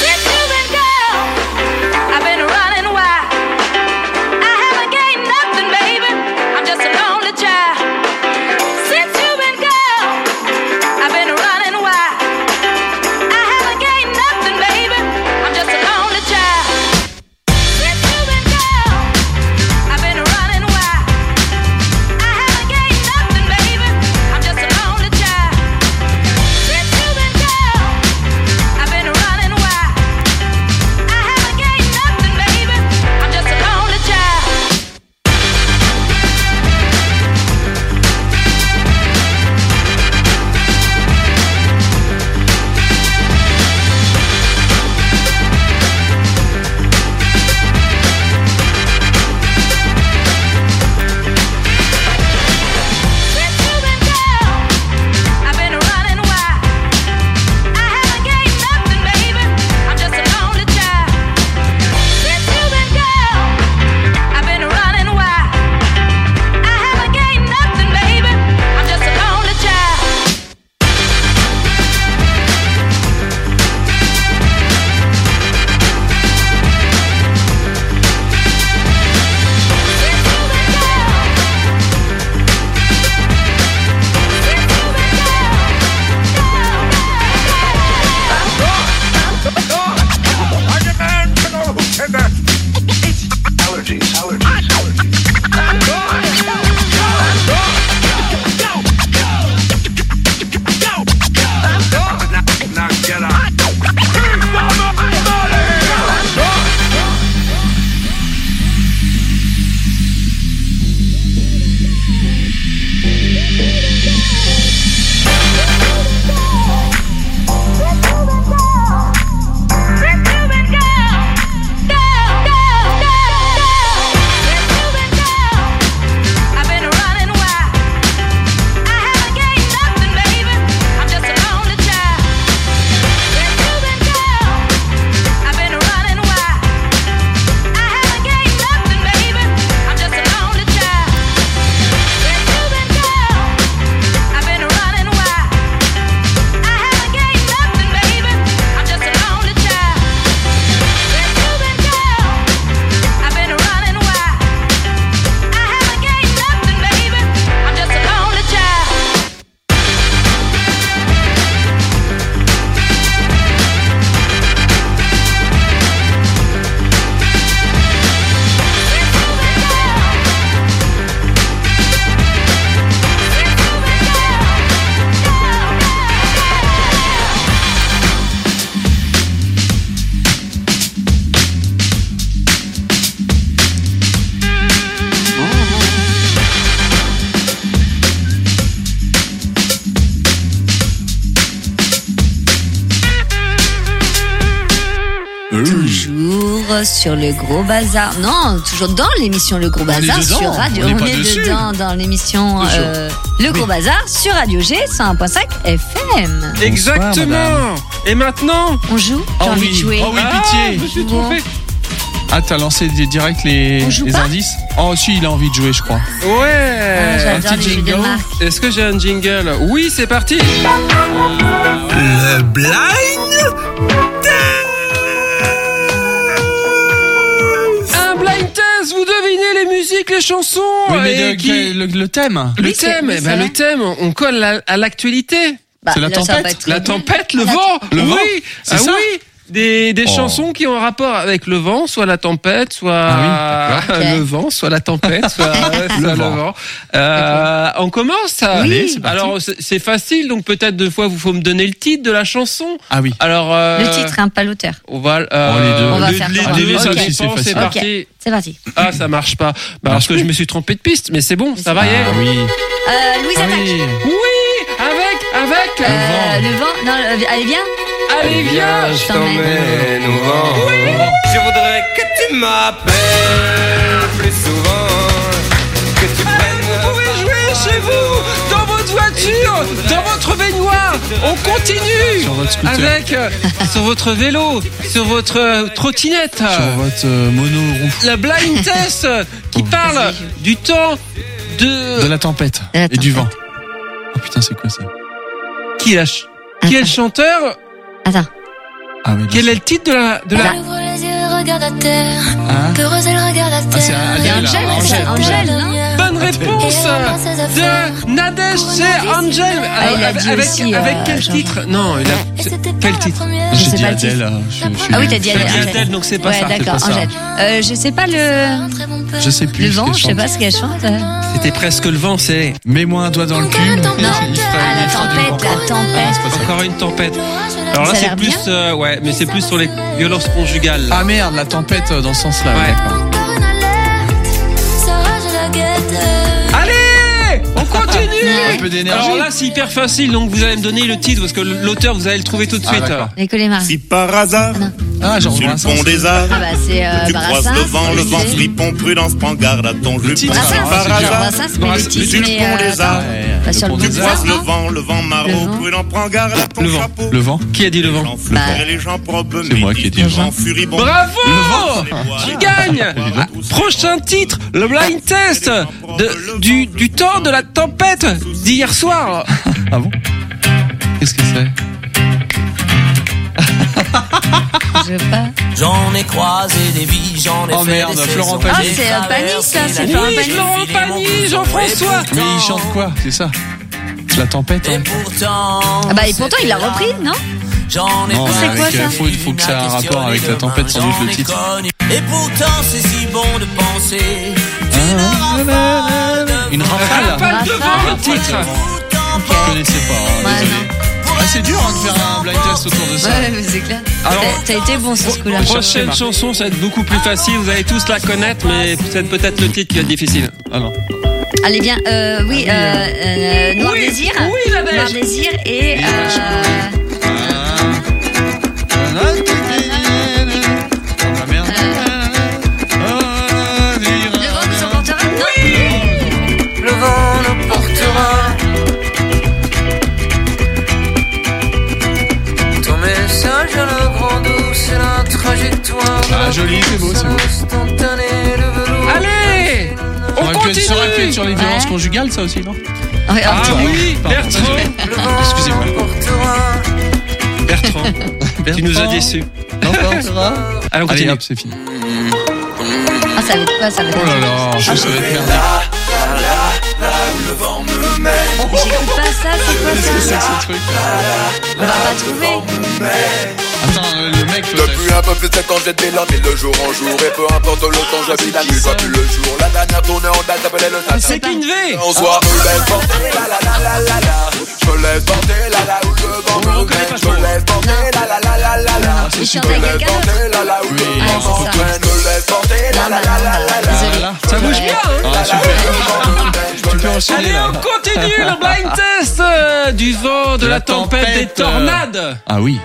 Toujours sur le Gros Bazar. Non, toujours dans l'émission Le Gros Bazar sur Radio. On est dedans dans l'émission Le Gros Bazar sur Radio G 101.5 FM. Exactement. Et maintenant, on joue. J'ai envie de jouer. Oh oui, pitié. Je me suis trompé. Ah, t'as lancé direct les indices. Oh si, il a envie de jouer, je crois. Ouais. J'adore les jeux de marque. Est-ce que j'ai un jingle? Oui, c'est parti. Le blind test, vous devinez les musiques, les chansons. Oui, mais le thème. Le thème, le thème, on colle à l'actualité. C'est la tempête. La tempête, le vent. Le vent. Oui, c'est ça. Oui. des chansons qui ont un rapport avec le vent, soit la tempête, soit le vent, soit la tempête, soit le vent. On commence. Allez, c'est parti. Alors c'est facile, donc peut-être deux fois vous faut me donner le titre de la chanson. Ah oui. Alors le titre, hein, pas l'auteur. On va les deux. On va faire les ça. deux, ça Ok. dépend, c'est Ok. parti. C'est parti. Ah, ça marche pas. Parce que je me suis trompé de piste, mais c'est bon, ça va y aller. Ah oui. Louise attaque. Oui, avec Le vent. Non, allez viens. Allez, viens, je t'emmène au vent. Je voudrais que tu m'appelles plus souvent. Que tu Vous pouvez jouer chez vous, dans votre voiture, dans votre baignoire. On continue Sur votre scooter. avec sur votre vélo, sur votre trottinette. Sur votre mono-roue. La blind test qui parle du temps De la tempête. Et du vent. Oh putain, c'est quoi ça? Qui est le chanteur? Attends. Ah oui. Quel est le titre de la Elle ouvre les yeux, regarde à terre. Hein? Peureuse, elle regarde à Ah, c'est terre. Angèle, non? Bonne réponse de Nadège, c'est Angel. il a dit aussi, avec quel Jean-Jean. titre? Non, quel titre? Je sais J'ai dit pas le titre. Adèle. Ah oui, t'as dit J'ai dit Angèle. Adèle, donc c'est pas Ouais, ça. d'accord, c'est pas ça. Angèle. Je sais pas le Je sais plus. le ce vent, qu'elle je sais chante. pas ce qu'elle chante. C'était presque le vent, c'est Mets-moi un doigt dans le cul. Non, Il fera- la il fera du vent. tempête, la tempête. C'est pas ça. encore une tempête. Alors là, Ça a c'est l'air plus, ouais, mais c'est plus sur les violences conjugales. Ah merde, la tempête dans ce sens-là. Ouais. D'accord. Allez, on continue. Un peu d'énergie. Alors là, c'est hyper facile, donc vous allez me donner le titre parce que l'auteur, vous allez le trouver tout de suite. d'accord. Les colémars. Si par hasard, Ah, genre sur le Brassens. pont des Arts, Ah bah c'est tu croises Brassens. le vent fripon, prudence, prends garde à ton jupon. titre, Si alors, par c'est dur. hasard, Brassens, mais le titre, sur le mais pont des Arts, pas sur le pont Tu tu des croises Arts, non? le vent maraud, Le vent. prudent, prends garde à ton Le vent. chapeau. Le vent. Qui a dit le vent? Les gens fleurent et les gens probent, C'est moi qui ai dit les le vent. gens furibonds. Bravo, tu gagnes. Prochain titre, le blind test du temps de la tempête d'hier soir. Ah bon? Qu'est-ce que c'est? Je veux pas. J'en ai croisé des vies, j'en ai Oh fait merde, des Florent saisons. Ah, Pagny. c'est Pagny, ça, c'est Oui, Florent Pagny. Florent Pagny, Jean-François. Mais il chante quoi? C'est ça? La tempête, Et hein? pourtant, Ah bah et pourtant il l'a repris, non? j'en ai Non, pas mais C'est quoi, avec, ça faut que ça ait un rapport avec la tempête, sans doute le titre. Et pourtant, c'est si bon de penser. Une rafale? Rafale de vent, le titre. Je connaissais pas, hein, Ouais, désolé. Ah, c'est dur hein, de faire un blind test autour de ça. Ouais, mais c'est clair. Alors, T'as été bon sur ce coup-là. Prochaine chanson, ça va être beaucoup plus facile. Vous allez tous la connaître, mais c'est peut-être le titre qui va être difficile. Ah non. Allez bien, oui, Noir Oui, Désir. oui, la neige. Noir Désir et Le vent nous emportera. Le vent nous portera. Ton message à la grande eau, c'est la trajectoire. Ah, joli, c'est beau, c'est beau. Instantané, le velours. Allez, on Ça aurait pu être continue. sur les violences Ouais. conjugales, ça aussi, non? Ah oui, Pardon, Bertrand. désolé. Le vent Excusez-moi. nous portera. Bertrand, tu nous as déçus. Allez, on Allez, continue. hop, c'est fini. Ah, ça va être quoi? Ça va être Oh là là, ça va être merdique. J'écoute pas ça, c'est quoi Qu'est-ce que c'est ça? que ce truc? On va pas trouver. Attends, le mec, Depuis un peu plus de 7 ans, j'ai des larmes de jour en jour. Et peu importe le temps, j'habite la nuit, pas plus le jour. La dernière tournée en date s'appelait le Tata. C'est qu'une V. En soir, je me laisse porter, la la la la la la. Je me laisse porter, la la où le vent me mène. Je me laisse porter, la la la la la la. Il chante Je me avec laisse quelqu'un d'autre. porter, la la où le Ah, vent c'est me ça. mène. Je me laisse porter, la la la la la la. Désolé. Ça bouge bien, hein. Ah, super. Tu peux enchaîner Allez, là. on continue le blind test du vent, de la tempête, des tornades. Ah oui.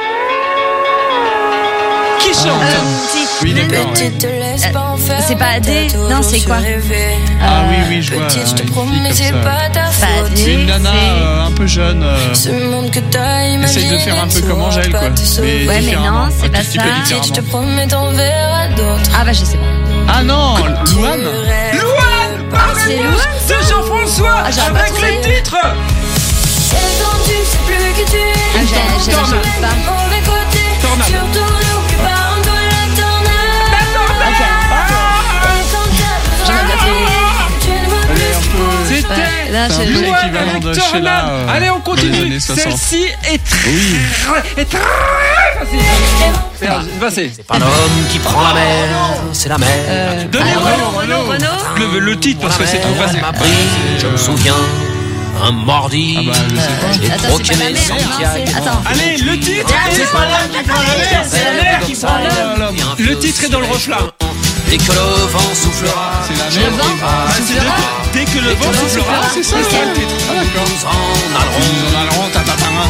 Qui chante? Oui, d'accord. Petite, te laisse pas en faire. C'est pas Adé? T'as Non, c'est toujours quoi? rêvé. Ah oui, oui, je vois. Petite, je te une fille promets, comme c'est ça. pas ta Pas faute. Adé. C'est une nana un peu jeune. Ce monde que t'as imaginé. Essaye de faire un peu comme Angèle, quoi. Mais Ouais, mais différemment. non, c'est Un pas tout petit peu ça. différemment. Je te promets, t'en verras d'autres. Ah bah je sais pas. Ah non, Louane. Louane. C'est Louane, C'est Jean-François Ah, j'aurais pas avec trouvé. les titres. C'est tendu, c'est plus que tu es. Ah, j'écoute pas. Mauvais côté. Tornade. Surtout n'oublie pas un peu la tornade. Ok. Et quand t'as J'en ai bien trouvé. tu ne vois Elle est un peu. C'était Ouais, là, C'est un je- peu Louane l'équivalent avec de Tornade. Sheila, Allez, on dans les continue. années 60. Celle-ci est Oui. très C'est pas l'homme qui prend la mer, c'est la mer. Renaud. Le titre, parce que c'est trop facile. Je me souviens, un mardi. Ah bah, je sais pas. J'ai Attends, troqué c'est pas la mes mer, Santiago. Attends. Allez, le titre. C'est pas l'homme qui prend la mer, c'est la mer qui prend l'homme. Le titre est dans le refrain. Dès que le vent soufflera, C'est la mer. Dès que le vent soufflera, C'est ça le titre. Ah d'accord. nous en allerons. Nous en allerons, tatatarin.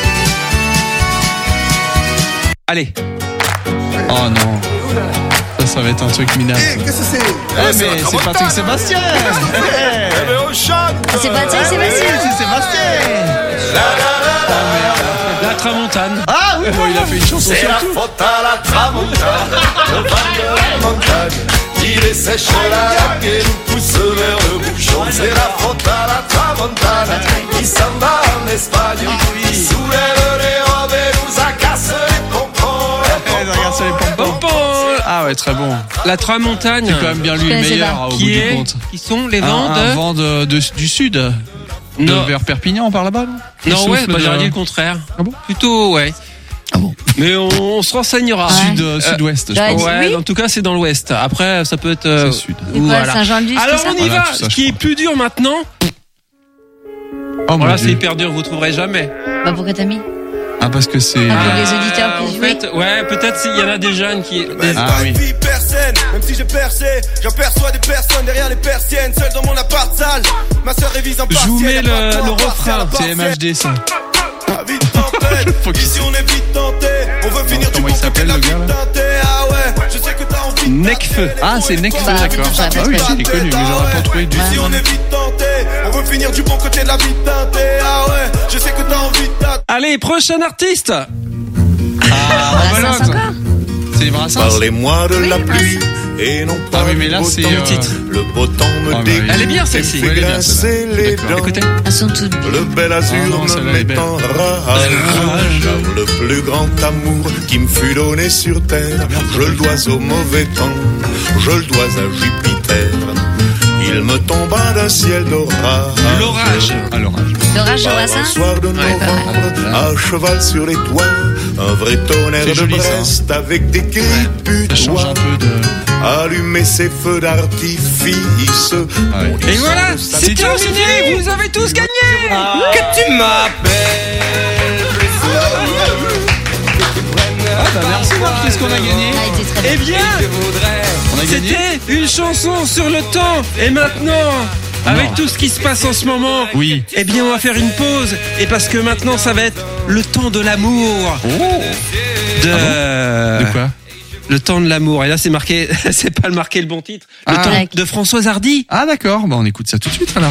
Allez. Oh non. Ça va être un truc minable. Qu'est-ce que c'est? Mais c'est Patrick Sébastien. C'est Patrick Sébastien. C'est Sébastien. La Tramontane. Ah oui, il a fait une chanson C'est sur la tout. faute à la tramontane, le vent de la montagne, qui dessèche la laque et nous pousse vers le bouchon. C'est la faute à la tramontane, qui s'en va en Espagne, qui soulève les robes et nous accasse les pompons. Regarde ça, les pompons. Ah ouais, très bon. La Tramontagne. C'est quand même bien lui le meilleur au bout du compte. Qui sont les vents Un vent du sud. Non. Vers Perpignan par là-bas, non? Non, ouais, j'aurais dit le contraire. Ah bon? Plutôt, ouais. Ah bon? Mais on se renseignera. Sud-ouest, je pense. Ouais, oui. En tout cas, c'est dans l'ouest. Après, ça peut être. C'est sud. Voilà. Saint-Jean-de-Luz, Alors, tout ça. on y Voilà, va. tout ça, Ce je qui est crois. plus dur maintenant. Oh mon Voilà, c'est Dieu. hyper dur, vous trouverez jamais. Bah pourquoi t'as mis? Ah, parce que c'est. Ah, pour que les auditeurs puissent En jouer. fait, ouais, peut-être s'il y en a des jeunes qui. Ah oui. Vie persienne, même si j'ai percé, j'aperçois des personnes derrière les persiennes, seul dans mon appart sale. Ma sœur révise en Je vous mets le refrain. C'est MHD, ça. Vite tempête, ici on est vite tenté. On veut finir du Comment bon il s'appelle, côté de la le vie gars, là teintée. Ah ouais, je sais que t'as envie de Necfeu. Ah, c'est Necfeu, Bah, d'accord. j'aurais pas Ah oui, trouvé. c'est connu, mais j'aurais pas trouvé du Ici on est vite tenté. On veut finir du bon côté de la vie teintée. Ah ouais, je sais que t'as envie de tâter. Allez, prochain artiste. Brassens encore. C'est les Brassens. Parlez-moi de la pluie et non pas Ah oui, mais là, du beau c'est temps. le titre. Le beau temps me Ah, bah, dégoûte. Elle est bien, celle-ci. et fait Ouais, elle est bien, grincer celle-là. les D'accord. dents. Écoutez. Elles sont toutes bien. Le bel azur Ah non, celle-là, elle est me met belle. en rage. Le plus grand amour qui me fut donné sur terre, je le dois au mauvais temps, je le dois à Jupiter. Il me tomba d'un ciel d'orage. L'orage. À l'orage. L'orage de Par un Brassens. soir de novembre, à cheval sur les toits, un vrai tonnerre C'est de joli, ça. Brest avec des cris Ça change un putois. peu de. Allumer ses feux d'artifice. Ouais. Et voilà, c'est terminé. Vous avez tous gagné. Que tu m'appelles. Ah bah merci Marc, qu'est-ce qu'on a gagné? Ah, il était très bien. Eh bien, On a gagné. c'était une chanson sur le temps. Et maintenant, avec tout ce qui se passe en ce moment, Oui. eh bien, on va faire une pause. Et parce que maintenant, ça va être le temps de l'amour. De quoi? Le temps de l'amour. Et là, c'est marqué, c'est pas le marqué le bon titre. Le Ah. temps de Françoise Hardy. Ah d'accord, bah on écoute ça tout de suite alors.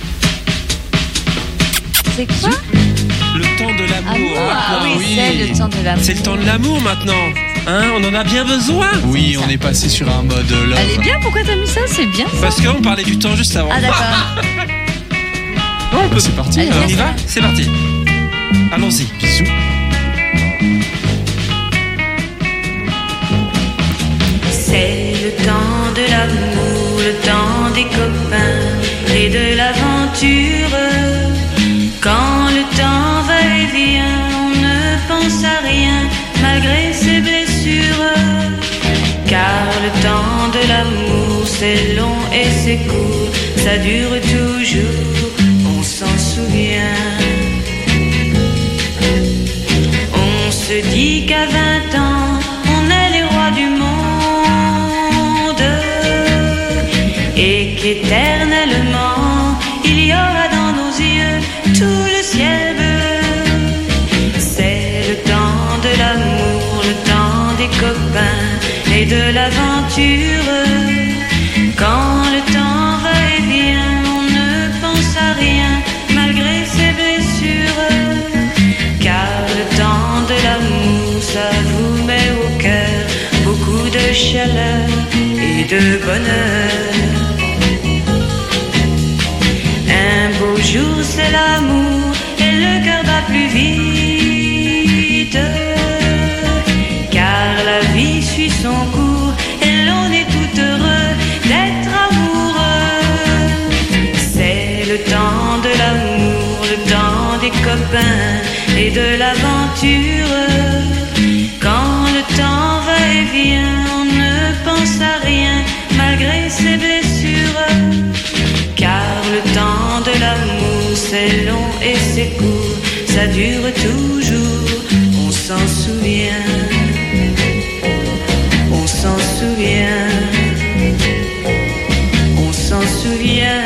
C'est quoi? Le temps de l'amour. Ah maintenant. oui, c'est le temps de l'amour. C'est le temps de l'amour maintenant. Hein, on en a bien besoin. Oui, on est passé sur un mode love. Elle est bien, pourquoi t'as mis ça? C'est bien ça. Parce qu'on parlait du temps juste avant. Ah d'accord. Non, on Bah, peut- c'est parti. Allez, alors. On y va? C'est parti. Allons-y. Bisous. C'est le temps de l'amour, le temps des copains et de l'aventure. Quand le temps va et vient, on ne pense à rien malgré ses blessures. Car le temps de l'amour, c'est long et c'est court, ça dure toujours, on s'en souvient. On se dit qu'à 20 ans, on est les rois du monde et qu'éternellement, il y aura dans nos yeux tout le ciel bleu. C'est le temps de l'amour, le temps des copains et de l'aventure. Quand le temps va et vient, on ne pense à rien malgré ses blessures. Car le temps de l'amour, ça vous met au cœur beaucoup de chaleur et de bonheur. Un beau jour c'est l'amour et le cœur bat plus vite. Car la vie suit son cours et l'on est tout heureux d'être amoureux. C'est le temps de l'amour, le temps des copains et de l'aventure. ça dure toujours, on s'en souvient, on s'en souvient, on s'en souvient,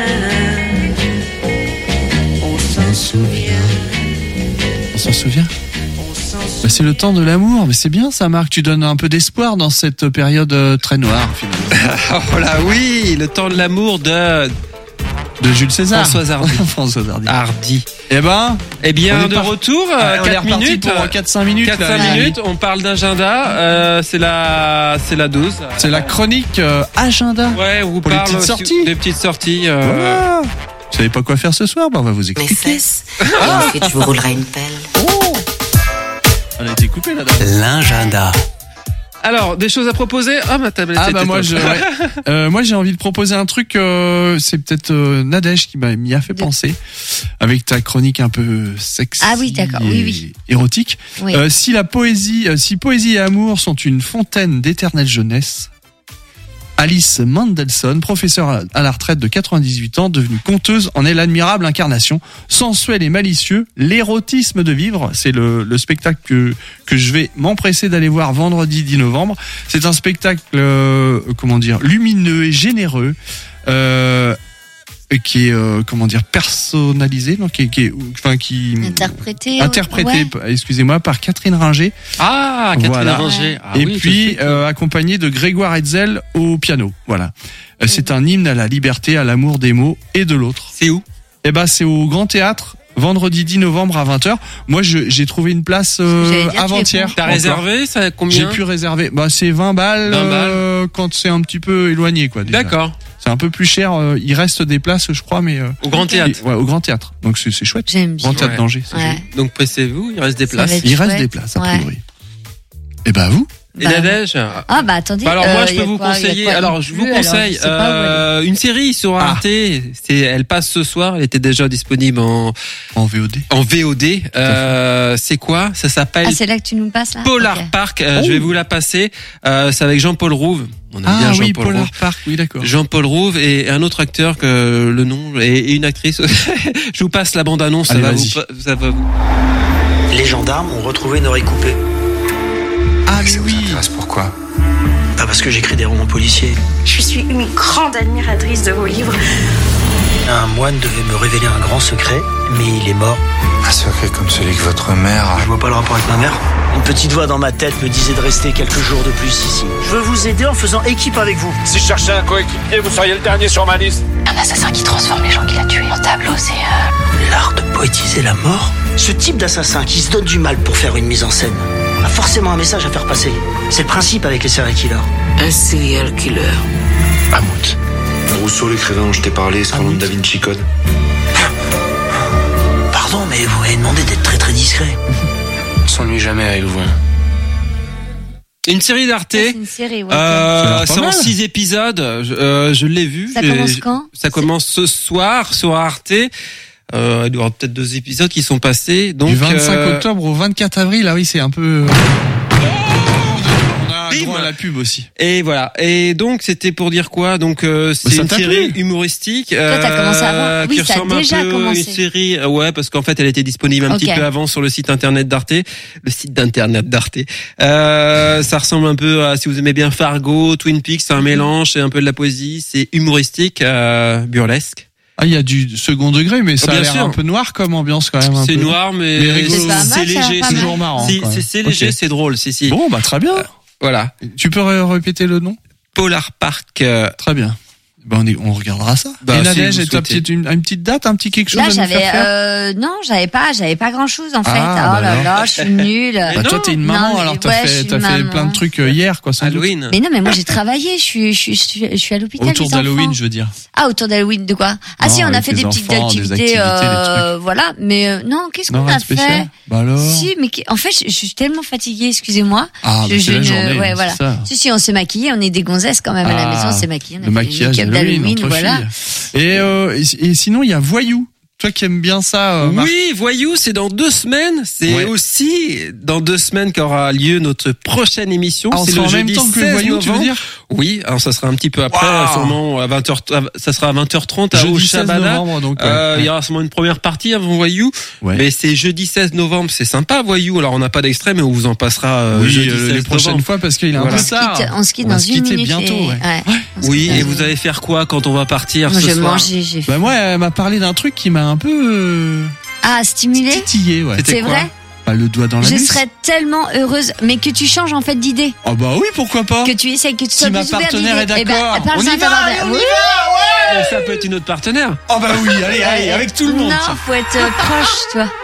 on s'en souvient. On s'en souvient? Bah, c'est le temps de l'amour, mais c'est bien ça, Marc. Tu donnes un peu d'espoir dans cette période très noire, finalement. Oh là oui, le temps de l'amour de Jules César. Françoise Hardy. Françoise Hardy. Hardy. Eh bien, de retour, on est 4 reparti minutes. pour 4-5 minutes. 4-5 minutes, on parle d'agenda, c'est la 12. C'est la chronique agenda. Ouais, on vous pour parle les petites sorties. des petites sorties. Voilà. Vous savez pas quoi faire ce soir? Bah, on va vous Mes expliquer. fesses, et ensuite je vous roulerai une pelle. On a été coupé là-dedans. L'agenda. Alors, des choses à proposer? Ah, ma tablette. Ah bah moi j'ai envie de proposer un truc, c'est peut-être Nadège qui m'y a fait penser avec ta chronique un peu sexy. Ah oui, d'accord. Oui. Érotique. Oui. Si poésie et amour sont une fontaine d'éternelle jeunesse, Alice Mendelssohn, professeure à la retraite de 98 ans, devenue conteuse, en est l'admirable incarnation. Sensuel et malicieux, l'érotisme de vivre, c'est le spectacle que je vais m'empresser d'aller voir vendredi 10 novembre. C'est un spectacle, lumineux et généreux, qui est personnalisé, donc qui interprété, excusez-moi, par Catherine Ringer. Ah, Catherine voilà. Ringer. Ah, et oui, puis accompagné de Grégoire Hetzel au piano. Voilà. C'est un hymne à la liberté, à l'amour des mots et de l'autre. C'est où? Eh ben, c'est au Grand Théâtre. Vendredi 10 novembre à 20h. Moi, j'ai trouvé une place avant-hier. T'as réservé? Ça combien? J'ai pu réserver. Bah, c'est 20 balles, quand c'est un petit peu éloigné, quoi. Déjà. D'accord. C'est un peu plus cher. Il reste des places, je crois, mais au Grand Théâtre. Ouais, au Grand Théâtre. Donc c'est chouette. J'aime bien. Grand Théâtre d'Angers. Donc pressez-vous, il reste des places. Il reste des places, a priori. Et ben vous? Et Nadège? Ah bah attendez. Alors moi je peux vous conseiller. Alors je vous conseille une série sur Arte. Elle passe ce soir. Elle était déjà disponible en VOD. En VOD. C'est quoi? Ça s'appelle. Ah c'est là que tu nous passes là. Polar Park. Je vais vous la passer. C'est avec Jean-Paul Rouve. On aime bien Jean-Paul Polar Rouve. Park. Oui d'accord. Jean-Paul Rouve et un autre acteur que le nom et une actrice. Je vous passe la bande annonce. Allez, ça va vous. Les gendarmes ont retrouvé Noré Coupé. Ah mais oui. Pourquoi? Pas parce que j'écris des romans policiers. Je suis une grande admiratrice de vos livres. Un moine devait me révéler un grand secret, mais il est mort. Un secret comme celui que votre mère a... Je vois pas le rapport avec ma mère. Une petite voix dans ma tête me disait de rester quelques jours de plus ici. Je veux vous aider en faisant équipe avec vous. Si je cherchais un coéquipier, vous seriez le dernier sur ma liste. Un assassin qui transforme les gens qu'il a tués en tableau, c'est l'art de poétiser la mort. Ce type d'assassin qui se donne du mal pour faire une mise en scène a forcément un message à faire passer. C'est le principe avec les serial killers. Un serial killer. Mammouth. Rousseau, l'écrivain dont je t'ai parlé, c'est le nom de Da Vinci Code. Pardon, mais vous m'avez demandé d'être très très discret. On s'ennuie jamais avec vous. Une série d'Arte. C'est une série, ouais. C'est en 6 épisodes. Je l'ai vu. Ça commence quand? Ça commence ce soir sur Arte. Il y aura peut-être 2 épisodes qui sont passés. Donc, du 25 octobre au 24 avril, là oui, c'est un peu... On a droit à la pub aussi. Et voilà. Et donc, c'était pour dire quoi? Donc, c'est une série humoristique. Toi, t'as commencé avant. Oui, qui ça a ressemble déjà un peu commencé. une série, ouais, parce qu'en fait, elle était disponible un petit peu avant sur le site internet d'Arte. Le site d'internet d'Arte. Ça ressemble un peu à, si vous aimez bien Fargo, Twin Peaks, c'est un mélange, c'est un peu de la poésie, c'est humoristique, burlesque. Ah, il y a du second degré, mais ça a l'air un peu noir comme ambiance quand même. C'est noir, mais c'est léger. C'est toujours marrant. C'est léger, c'est drôle, si. Bon, bah très bien. Voilà. Tu peux répéter le nom? Polar Park. Très bien. Ben on regardera ça. Et Nadège, tu as une petite date, un petit quelque chose là, à nous faire faire? Non, j'avais pas grand chose en fait. Ah, oh là là, je suis nulle. Bah, toi, t'es une maman, alors t'as fait plein de trucs hier, quoi, sans Halloween. doute. Mais non, mais moi j'ai travaillé, je suis à l'hôpital. Autour d'Halloween, je veux dire. Ah, autour d'Halloween, de quoi? Ah si, on a fait des petites activités, voilà, mais non, qu'est-ce qu'on a fait? Bah alors. Si, mais en fait, je suis tellement fatiguée, excusez-moi. Ah, c'est la journée, ouais, voilà. Si, on s'est maquillé, on est des gonzesses quand même à la maison, on s'est maquillé. Le maquillage d'Halloween, voilà. Et sinon, il y a Voyou. Toi qui aimes bien ça, Marc. Oui, Voyou, c'est dans 2 semaines. C'est aussi dans 2 semaines qu'aura lieu notre prochaine émission. Ah, c'est le jeudi en même temps que 16 le Voyou, novembre. tu veux dire? Oui, alors ça sera un petit peu après, sûrement à 20h, ça sera à 20h30 à Jeudi 16 Shabada. novembre, donc. Il y aura sûrement une première partie avant Voyou. Ouais. Mais c'est jeudi 16 novembre, c'est sympa, Voyou. Alors on n'a pas d'extrait, mais on vous en passera jeudi 16 les prochaines novembre. fois parce qu'il est un peu tard. On se quitte dans une minute. bientôt. Oui, et vous allez faire quoi quand on va partir ce soir? J'ai Bah moi, elle m'a parlé d'un truc qui m'a un peu stimulé. Titillé, ouais. C'est vrai? Bah, le doigt dans la Je nuque. serais tellement heureuse, mais que tu changes en fait d'idée. Ah bah oui, pourquoi pas? Que tu essayes, que tu sois Si ma plus ouvert partenaire d'idées. est d'accord, on y va, ouais. Ça peut être une autre partenaire. Oh bah oui, allez, avec tout le monde. Non, faut être proche, toi.